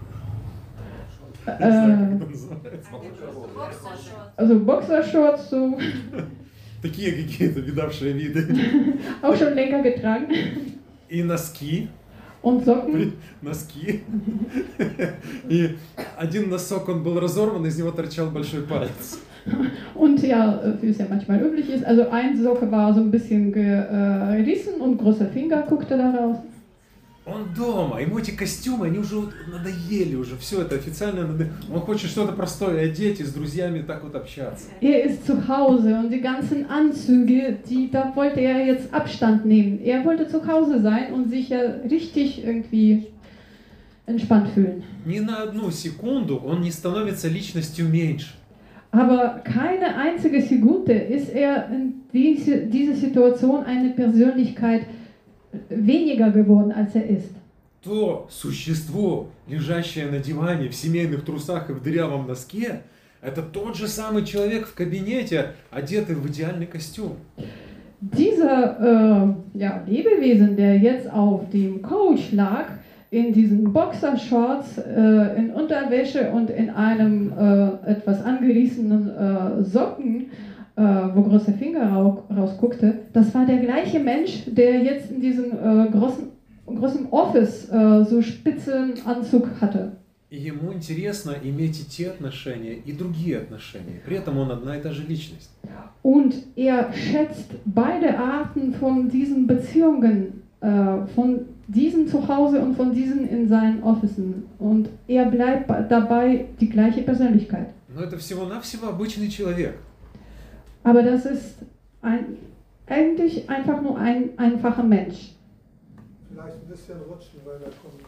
Не знаю, Äh, как это называется. also Boxershorts, so Такие какие-то видавшие виды. auch schon länger getragen. И носки. Und Socken. Носки. И один носок, он был разорван, из него торчал большой палец. Und ja, wie es ja manchmal üblich ist, also ein Socke war so ein bisschen gerissen und großer Finger guckte da raus. Он дома, ему эти костюмы, они уже вот надоели, уже все это официально надо... Он хочет что-то простое одеть и с друзьями так вот общаться. Er ist zu Hause und die ganzen Anzüge, die, da wollte er jetzt Abstand nehmen. Er wollte zu Hause sein und sich ja richtig irgendwie entspannt fühlen. Ни на одну секунду он не становится личностью меньше. Aber keine einzige Sekunde ist er in diese, diese Situation eine Persönlichkeit weniger geworden, als er ist. То существо, лежащее на диване в семейных трусах и в дырявом носке, это тот же самый человек в кабинете, одетый в идеальный костюм. Dieser äh, ja, Lebewesen, der jetzt auf dem Couch lag, in diesen Boxershorts, äh, in Unterwäsche und in einem äh, etwas angerissenen äh, Socken, äh, wo großer Finger rau rausguckte, das war der gleiche Mensch, der jetzt in diesem äh, großen, großen Office äh, so spitzen Anzug hatte. И ему интересно иметь и те отношения, и другие отношения. При этом он одна и та же личность. Und er schätzt beide Arten von diesen Beziehungen, äh, von diesen zu Hause und von diesen in seinen Officen. Und er bleibt dabei die gleiche Persönlichkeit. Но это всего-навсего обычный человек. Aber das ist ein, eigentlich einfach nur ein einfacher Mensch. Vielleicht ein bisschen rutschen, weil da kommt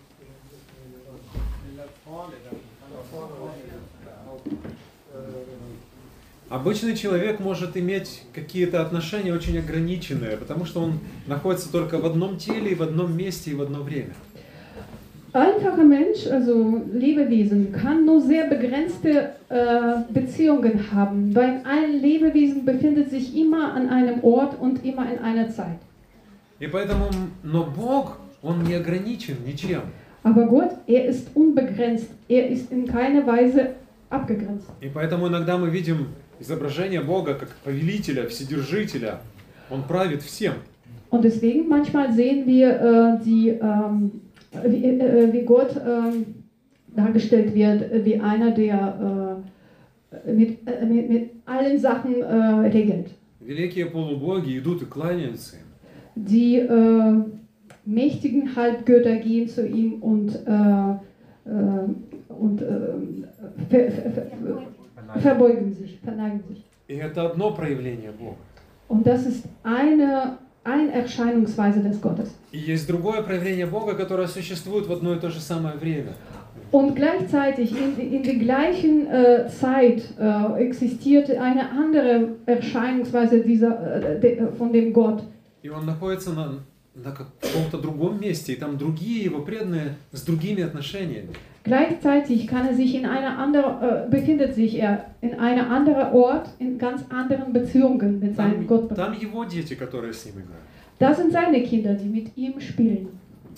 Обычный человек может иметь какие-то отношения очень ограниченные, потому что он находится только в одном теле, и в одном месте, и в одно время. Einfacher Mensch, also Lebewesen, kann nur sehr begrenzte äh, Beziehungen haben, weil ein Lebewesen befindet sich immer an einem Ort und immer in einer Zeit. И поэтому, но Бог, Он не ограничен ничем. Aber Gott, er ist unbegrenzt, er ist in keiner Weise abgegrenzt. И поэтому иногда мы видим изображение Бога как повелителя, вседержителя. Он правит всем. Und deswegen manchmal sehen wir äh, die ähm, Wie, äh, wie Gott äh, dargestellt wird, wie einer, der äh, mit, äh, mit, mit allen Sachen äh, regelt. Великие полубоги идут и кланяются им. Die äh, mächtigen Halbgötter gehen zu ihm und, äh, äh, und äh, ver, ver, ver, verbeugen sich, verneigen sich. И это одно проявление Бога. Und das ist eine Eine Erscheinungsweise des Gottes. И есть другое проявление Бога, которое существует в одно и то же самое время. Und gleichzeitig in, in der gleichen äh, Zeit äh, existiert eine andere Erscheinungsweise dieser, äh, de, von dem Gott. И он находится на, на каком-то другом месте, и там другие его преданные с другими отношениями. Gleichzeitig kann er sich in einer anderen, äh, befindet sich er in einem anderen Ort, in ganz anderen Beziehungen mit seinem Там, Gott. там его дети, которые с ним играют. Das sind seine Kinder, die mit ihm spielen.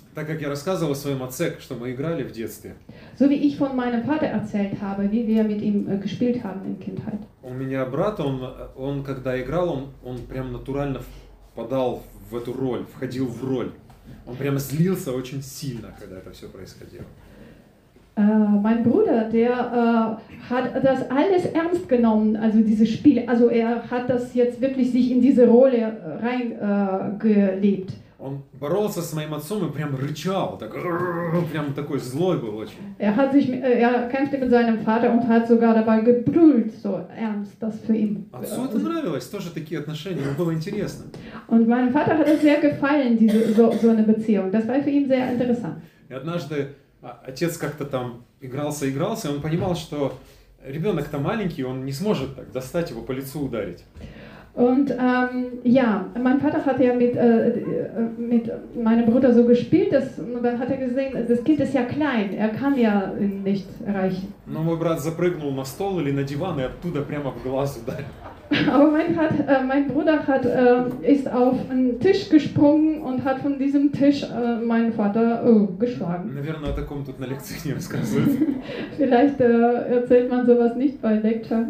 Так как я рассказывал о своем отце, что мы играли в детстве, So wie ich von meinem Vater erzählt habe, wie wir mit ihm äh, gespielt haben in Kindheit. у меня брат, он, он когда играл, он, он прям натурально впадал в эту роль, входил в роль. Он прямо злился очень сильно, когда это все происходило. Äh, mein Bruder, der äh, hat das alles ernst genommen, also diese Spiele. Also er hat das jetzt wirklich sich in diese Rolle reingelebt. Äh, Он боролся с моим отцом и прям рычал, так, прям такой злой был очень. Er hat sich, er kämpfte mit seinem Vater und hat sogar dabei gebrüllt, so ernst, das für ihn. Отцу это нравилось, тоже такие отношения, ему было интересно. Und meinem Vater hat es sehr gefallen, diese, so, so eine Beziehung. Das war für ihn sehr interessant. И однажды отец как-то там игрался-игрался, и он понимал, что ребенок-то маленький, он не сможет так достать его по лицу ударить. Und ähm, ja, mein Vater hat ja mit, äh, mit meinem Bruder so gespielt, dass, und dann hat er gesehen, das Kind ist ja klein, er kann ja ihn nicht erreichen. Но мой брат запрыгнул на стол или на диван и оттуда прямо в глаз ударил. Aber mein, hat, äh, mein Bruder hat, äh, ist auf einen Tisch gesprungen und hat von diesem Tisch äh, meinen Vater äh, geschlagen. Наверное, о таком тут на лекции не рассказывают. Vielleicht äh, erzählt man sowas nicht bei Lecture.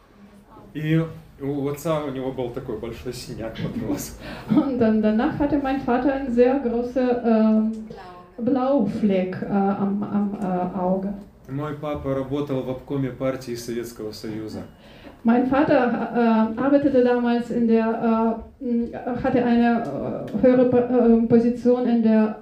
И у отца у него был такой большой синяк под глазом. Und dann, danach hatte mein Vater einen sehr großen äh, Blaufleck äh, am, am äh, Auge. Мой папа работал в обкоме партии Советского Союза. Mein Vater äh, arbeitete damals in der, äh, hatte eine äh, höhere äh, Position in der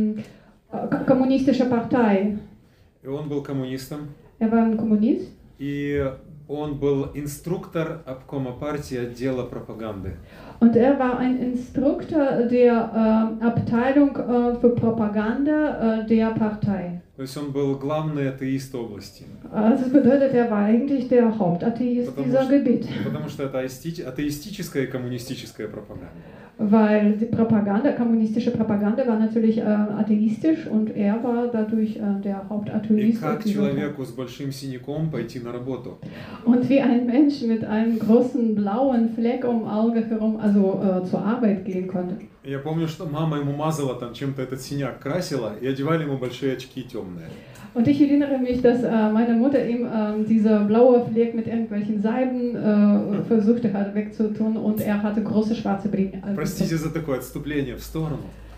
äh, kommunistischen Partei. И он был коммунистом. Er war ein Kommunist. И он был инструктор обкома партии отдела пропаганды. Und er war ein Instruktor der äh, Abteilung äh, für Propaganda äh, der Partei. То есть он был главный атеист области. Also das bedeutet, er war eigentlich der Hauptatheist Потому dieser что, Gebiet. потому что это атеисти- атеистическая и коммунистическая пропаганда. Weil die Propaganda, kommunistische Propaganda war natürlich äh, atheistisch und er war dadurch äh, der И Hauptatheist. как человеку с большим синяком пойти на работу? Und wie ein Mensch mit einem großen blauen Fleck um Auge herum also äh, zur Arbeit gehen konnte. Я помню, что мама ему мазала там чем-то этот синяк, красила, и одевали ему большие очки темные. Und ich erinnere mich, dass äh, meine Mutter ihm äh, dieser blaue Fleck mit irgendwelchen Salben äh, versucht hat wegzutun und er hatte große schwarze Brillen. Простите за такое отступление в сторону.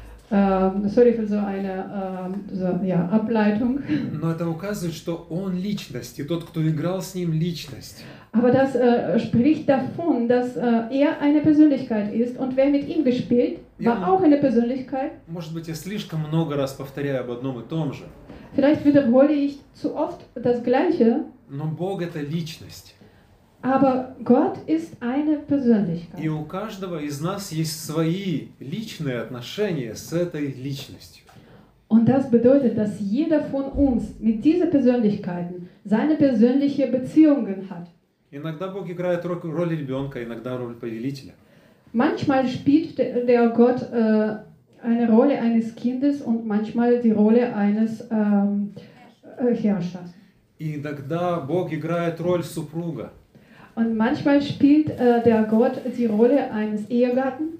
Äh, sorry für so eine äh, so, ja, Ableitung. Но это указывает, что он личность, и тот, кто играл с ним, личность. Aber das äh, spricht davon, dass äh, er eine Persönlichkeit ist und wer mit ihm gespielt, war Ja. auch eine Persönlichkeit. Может быть, я слишком много раз повторяю об одном и том же, Vielleicht wiederhole ich zu oft das Gleiche, но Бог — это личность. aber Gott ist eine И Persönlichkeit. у каждого из нас есть свои личные отношения с этой личностью. Und das bedeutet, dass jeder von uns mit diesen Persönlichkeiten seine persönliche Beziehungen hat. Иногда Бог играет роль, роль ребенка, иногда роль повелителя. Manchmal spielt der, der Gott äh, eine Rolle eines Kindes und manchmal die Rolle eines ähm, äh, Herrschers. И иногда Бог играет роль супруга. Und manchmal spielt äh, der Gott die Rolle eines Ehegatten.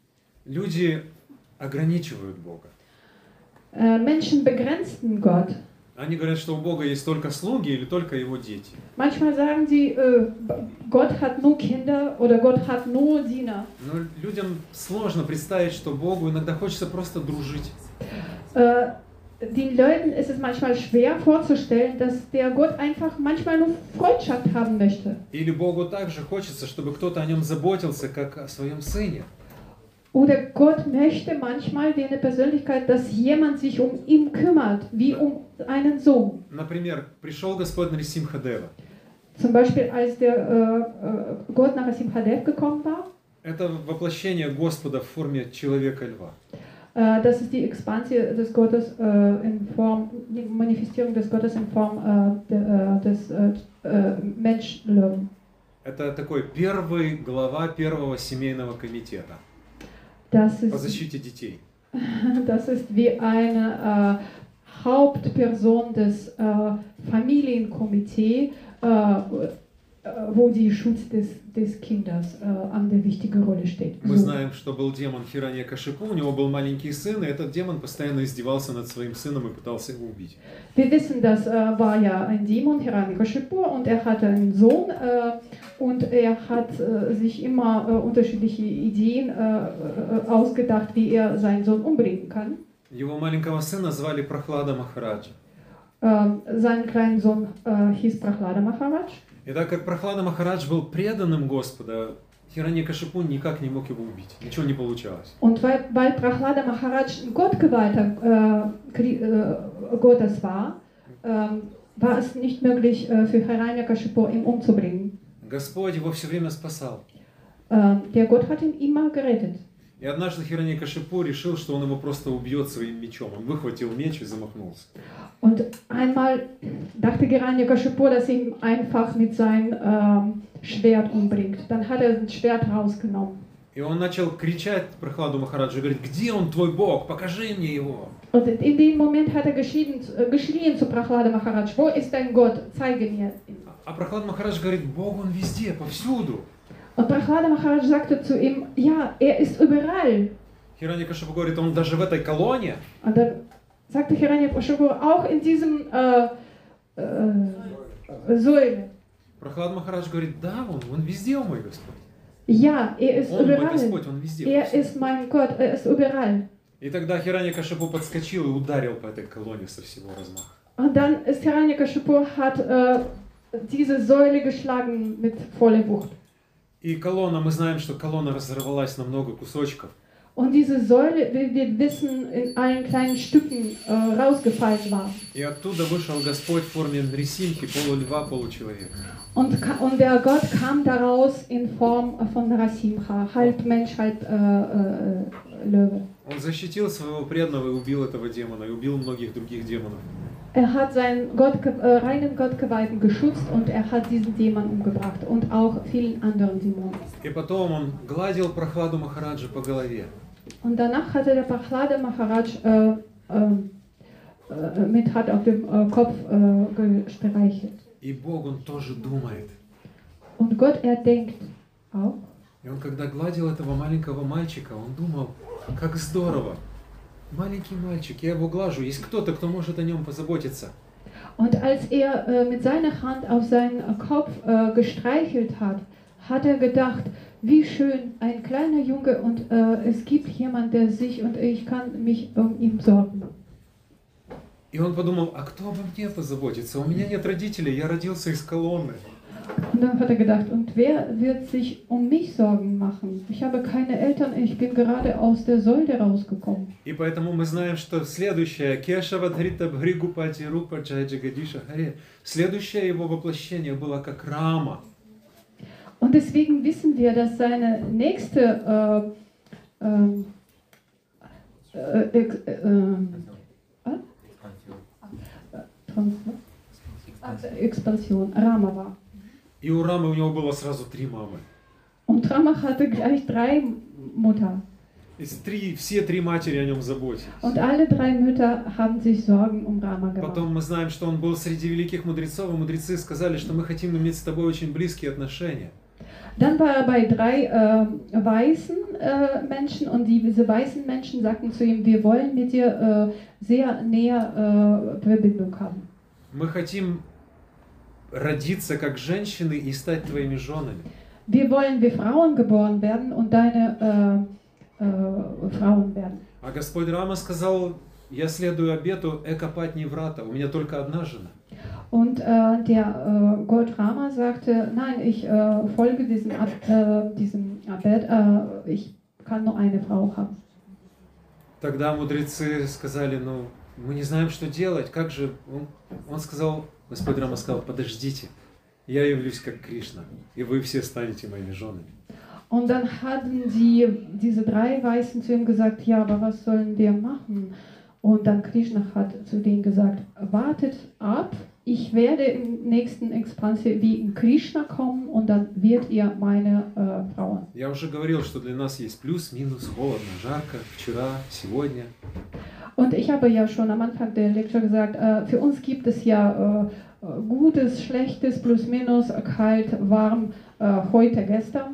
Люди ограничивают Бога. Äh, Menschen begrenzen Gott. Они говорят, что у Бога есть только слуги или только его дети. Manchmal sagen sie, äh, Gott hat nur Kinder oder Gott hat nur Diener. Но людям сложно представить, что Богу иногда хочется просто дружить. Äh, den Leuten ist es manchmal schwer vorzustellen, dass der Gott einfach manchmal nur Freundschaft haben möchte. Или Богу также хочется, чтобы кто-то о нем заботился, как о своем сыне. Oder Gott möchte manchmal die Persönlichkeit, dass jemand sich um ihn kümmert, wie um einen Sohn. Например, пришел Господь на Рисимхадева. Zum Beispiel, als der äh, äh, Gott nach Simchadev gekommen war. Это воплощение Господа в форме человека-льва. Äh, das ist die Expansion des Gottes äh, in Form, die Manifestierung des Gottes in Form äh, de, äh, des äh, äh, Menschlöwen. Это такой первый глава первого семейного комитета Das по ist, защите детей. das ist wie eine äh, Hauptperson des äh, Familienkomitees, äh, wo die Schutz des, des Kindes äh, an der wichtigen Rolle steht. Мы So. знаем, что был демон Хираньякашипу, у него был маленький сын, и этот демон постоянно издевался над своим сыном и пытался его убить. Wir wissen, das äh, war ja ein Dämon, Hiranyakashipu, und er hatte einen Sohn äh, und er hat äh, sich immer äh, unterschiedliche Ideen äh, äh, ausgedacht, wie er seinen Sohn umbringen kann. Его маленького сына звали Прохлада Махараджа. Ähm, sein kleiner Sohn äh, hieß Prahlada Maharaj. И так как Прохлада Махарадж был преданным Господа, Хираньякашипу никак не мог его убить. Ничего не получалось. Und weil, weil Prahlada Maharaj ein gottgeweihter äh, Kri- äh, Gottes war, ähm, war es nicht möglich äh, für Hiranyakashipu ihn umzubringen. Господь его все время спасал. Ähm, der Gott hat ihn immer gerettet. И однажды Хираньякашипу решил, что он его просто убьет своим мечом. Он выхватил меч и замахнулся. Und einmal dachte Hiranyakashipu, dass er ihn einfach mit seinem ähm, Schwert umbringt. Dann hat er das Schwert rausgenommen. И он начал кричать Прохладу Махараджу и говорит: где он, твой Бог? Покажи мне его. Und in dem Moment hat er geschrien, äh, geschrien zu Prahlada Maharaj, wo ist dein Gott? Zeige mir ihn. А Прохлад Махарадж говорит: Бог, он везде, повсюду. Und Prahlada Maharaj sagte zu ihm, ja, er ist überall. Хираньякашипу говорит: он даже в этой колонне. Und dann sagte Hiranyakashipu, auch in diesem äh, äh, Säule. Прохлад Махарадж говорит: да, он, он везде, он мой Господь. Ja, er ist Он мой überall. Господь, он везде. Er повсюду». ist mein Gott, er ist überall. И тогда Хираньякашипу подскочил и ударил по этой колонне со всего размаха. Und dann ist Hiranyakashipu, hat äh, diese Säule geschlagen mit voller Wucht. И колонна, мы знаем, что колонна разорвалась на много кусочков. Und diese Säule, wie wir wissen, in allen kleinen Stücken äh, rausgefallen war. И оттуда вышел Господь в форме ресинки, полульва, получеловека. Und, ka- und der Gott kam daraus in Form von Narasimha, halb Mensch, halb äh, äh, Löwe. Он защитил своего преданного и убил этого демона, и убил многих других демонов. Er hat seinen Gott, äh, reinen Gottgeweihten geschützt und er hat diesen Dämon umgebracht und auch vielen anderen Dämonen. И потом он гладил Прохладу Махараджа по голове. Und danach hatte der Prahlada Maharaj äh, äh, äh, mit hat auf dem äh, Kopf äh, gestreichelt. И Бог, он тоже думает. Und Gott, er denkt auch. И он, когда гладил этого маленького мальчика, он думал: как здорово. Маленький мальчик, я его глажу. Есть кто-то, кто может о нем позаботиться. Und als er äh, mit seiner Hand auf seinen äh, Kopf äh, gestreichelt hat, hat er gedacht, wie schön, ein kleiner Junge und äh, es gibt jemand, der sich und ich kann mich um ihn sorgen. И он подумал: а кто обо мне позаботится? У меня нет родителей, я родился из колонны. Und dann hat er gedacht, und wer wird sich um mich Sorgen machen? Ich habe keine Eltern, ich bin gerade aus der Säule rausgekommen. И поэтому мы знаем, что следующее Кешава Дхрита Бхригупати Рупа Джай Джагадиша Харе, следующее его воплощение было как Рама. Und deswegen wissen wir, dass seine nächste äh, ähm, äh, äh, äh, Trans- Expansion Rama war. И у Рамы у него было сразу три мамы. Und Rama hatte gleich drei Mutter. И три, все три матери о нем заботились. Und alle drei Mütter haben sich Sorgen um Rama gemacht. Потом мы знаем, что он был среди великих мудрецов, и мудрецы сказали, что мы хотим иметь с тобой очень близкие отношения. Dann war er bei drei äh, weißen äh, Menschen und diese weißen Menschen sagten zu ihm, wir wollen mit dir äh, sehr näher äh, Verbindung haben. Мы хотим родиться как женщины и стать твоими женами. Wir wollen wie Frauen geboren werden und deine äh, äh, Frauen werden. А Господь Рама сказал: я следую обету Экапатни Врата, у меня только одна жена. Und äh, der äh, Gott Rama sagte, nein, ich äh, folge diesem, Ab, äh, diesem Abed, äh, ich kann nur eine Frau haben. Тогда мудрецы сказали: ну, мы не знаем, что делать, как же... Он, он сказал, Господь Рама сказал: подождите, я явлюсь как Кришна, и вы все станете моими женами. Und dann hatten die, diese drei Weißen zu ihm gesagt, ja, aber was sollen wir machen? Und dann Krishna hat zu denen gesagt, wartet ab, ich werde im nächsten Expansion wie in Krishna kommen und dann wird ihr meine äh, Frauen. Я уже говорил, что для нас есть плюс, минус, холодно, жарко, вчера, сегодня. Und ich habe ja schon am Anfang der Lecture gesagt, äh, für uns gibt es ja äh, Gutes, Schlechtes, plus minus, kalt, warm, äh, heute, gestern.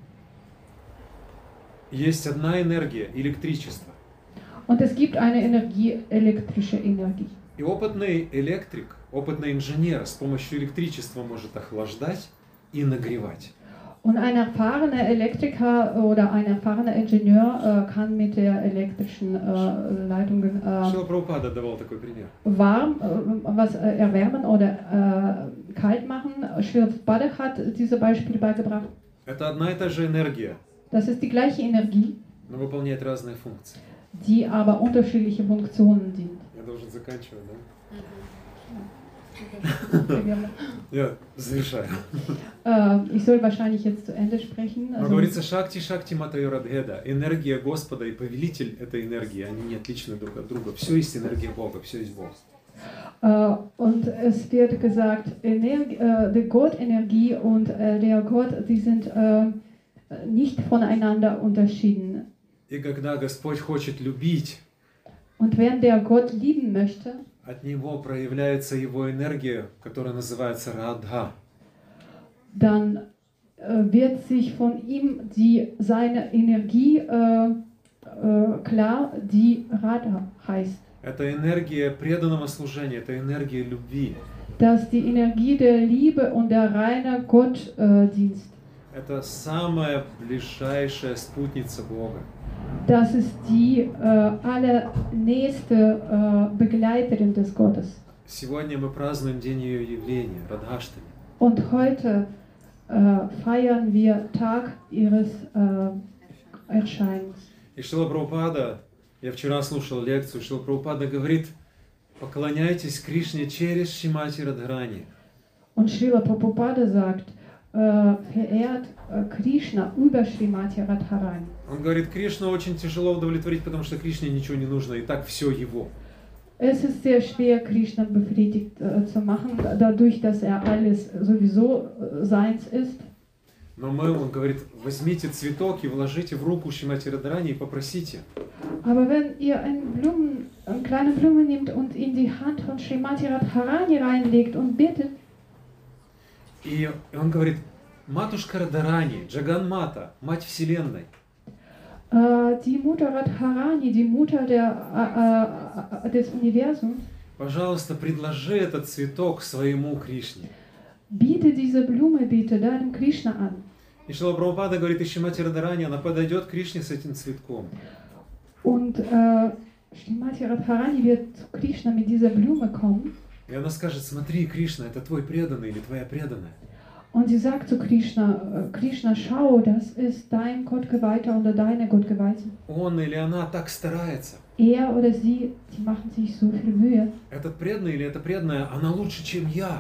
Есть одна энергия, электричество. Und es gibt eine Energie, elektrische Energie. И опытный электрик, опытный инженер с помощью электричества может охлаждать и нагревать. Und ein erfahrener Elektriker oder ein erfahrener Ingenieur äh, kann mit der elektrischen äh, Leitungen äh, Шрила Прабхупада давал такой пример. warm äh, was äh, erwärmen oder äh, kalt machen. Srila Prabhupada hat diese Beispiele beigebracht. Это одна и та же энергия, Das ist die gleiche Energie, но выполняет разные функции. die aber unterschiedliche Funktionen dient. Я должен заканчивать, да? Äh, Я завершаю. ich soll wahrscheinlich jetzt zu Ende sprechen. Но Also, говорится, Шакти, Шакти, Мата и Радхеда. Энергия Господа и повелитель этой энергии, они не отличны друг от друга. Все есть энергия Бога, все есть Бог. äh, und es wird gesagt, Energie, äh, die Gott-Energie und äh, der Gott, die sind äh, nicht voneinander unterschieden. И когда Господь хочет любить, Und wenn der Gott lieben möchte, от Него проявляется Его энергия, которая называется Радха. dann äh, wird sich von ihm die, seine Energie äh, äh, klar, die Radha heißt. Это энергия преданного служения, это энергия любви. Dass die Energie der Liebe und der reine Gottdienst, Это самая ближайшая спутница Бога. das ist die äh, allernächste äh, Begleiterin des Gottes. Сегодня мы празднуем день ее явления, Радхаштами. Und heute äh, feiern wir Tag ihres äh, Erscheinens. И Шрила Прабхупада, я вчера слушал лекцию, Шрила Прабхупада говорит, поклоняйтесь Кришне через Шримати Радхарани. Und Srila Prabhupada sagt, äh, verehrt äh, Krishna über Srimati Radharani. Он говорит, Кришну очень тяжело удовлетворить, потому что Кришне ничего не нужно, и так все его. Es ist sehr schwer, Krishna befriedigt äh, zu machen, dadurch, dass er alles sowieso äh, seins ist. Но мы, он говорит, возьмите цветок и вложите в руку Шримати Радхарани и попросите. Aber wenn ihr einen, Blumen, eine kleine Blume nehmt und in die Hand von Srimati Radharani reinlegt und bittet, И он говорит, матушка Радхарани, Джаган Мата, мать Вселенной, äh, die Mutter Radharani, die Mutter der, äh, äh, des Universums, пожалуйста, предложи этот цветок своему Кришне. biete diese Blume bitte deinem Krishna an. И Шрила Прабхупада говорит, и Шримати Радхарани, она подойдет к Кришне с этим цветком. Und äh, Srimati Radharani wird zu Krishna mit dieser Blume kommen. И она скажет, смотри, Кришна, это твой преданный или твоя преданная. Und sie sagt zu Krishna, äh, Krishna, schau, das ist dein Gottgeweihter oder deine Gottgeweihte. Он или она так старается. Er oder sie, die machen sich so viel Mühe. Этот преданный или эта преданная, она лучше, чем я.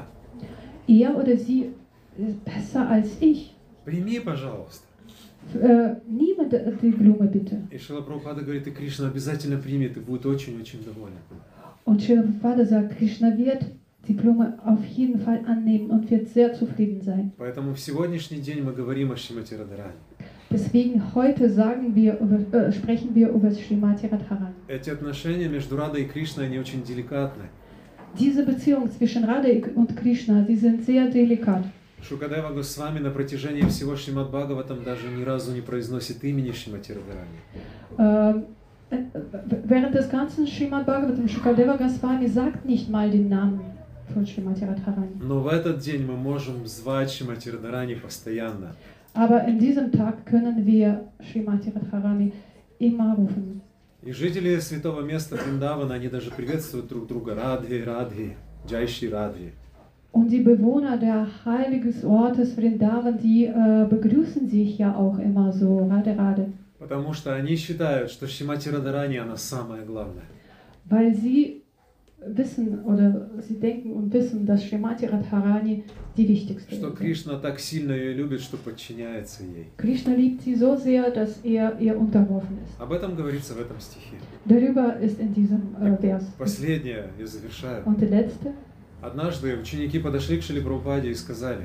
Er oder sie ist besser als ich. Прими, пожалуйста. Äh, nimm die Blume bitte. И Шрила Прабхупада говорит, и Кришна обязательно примет и будет очень-очень доволен. Und Srila Prabhupada sagt, Krishna wird die Blume auf jeden Fall annehmen und wird sehr zufrieden sein. Поэтому в сегодняшний день мы говорим о Шримати Радхарани. Deswegen heute sagen wir über, äh, sprechen wir über Srimati Radharani. Эти отношения между Радой и Кришной, они очень деликатны. Diese Beziehung zwischen Radha und Krishna, die sind sehr delikat. Шукадева Госвами на протяжении всего Шримад Бхагаватам даже ни разу не произносит имени Шримати Радхарани. Ähm, äh, während des ganzen Srimad Bhagavatam, Shukadeva Goswami sagt nicht mal den Namen von Srimati Radharani. Но в этот день мы можем звать Шримати Радхарани постоянно. Aber in diesem Tag können wir Srimati Radharani immer rufen. И жители святого места Вриндавана, они даже приветствуют друг друга. Радхи, Радхи, Джайши Радхи. Und die Bewohner der heiligen Ortes Vrindavan, die äh, begrüßen sich ja auch immer so, Radhe Radhe. Потому что они считают, что Шримати Радхарани, она самая главная. Weil sie wissen oder sie denken und wissen, dass Srimati Radharani die wichtigste Что ist. Кришна так сильно ее любит, что подчиняется ей. Krishna liebt sie so sehr, dass er ihr unterworfen ist. Об этом говорится в этом стихе. Darüber ist in diesem äh, Vers. Последнее, я завершаю. Und der letzte. Однажды ученики подошли к Шриле Прабхупаде и сказали,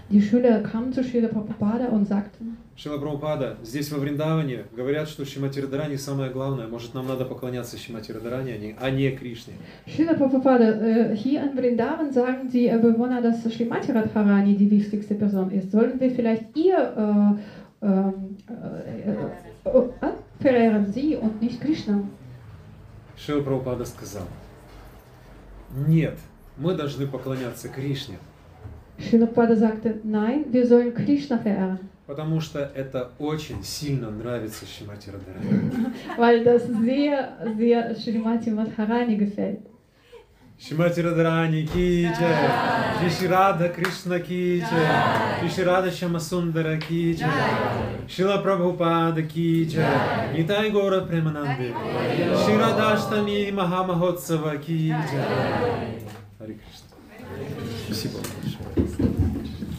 Die Schüler kamen zu Srila Prabhupada und sagten, Шрила Прабхупада, здесь во Вриндаване говорят, что Шримати Радхарани самое главное. Может, нам надо поклоняться Шримати Радхарани, а не, а не Кришне. Srila Prabhupada, äh, hier in Vrindavan sagen die äh, Bewohner, dass Srimati Radharani die wichtigste Person ist. Sollten wir vielleicht ihr äh, äh, äh, äh, äh, verehren, sie und nicht Krishna? Шрила Прабхупада сказал, нет, мы должны поклоняться Кришне, Srila Prabhupada sagte, nein, wir sollen Krishna verehren, потому что это очень сильно нравится Шримати Радхарани. weil das sehr, sehr Srimati Radharani gefällt. Шримати Радхарани ки джай, Шри Шри Рада Кришна ки джай, Шри Шри Рада Шьямасундара ки джай, Шрила Прабхупада ки джай, Нитай Гора Премананде, Шри Радаштами Махамахотсава ки джай. Харе Кришна. Спасибо большое.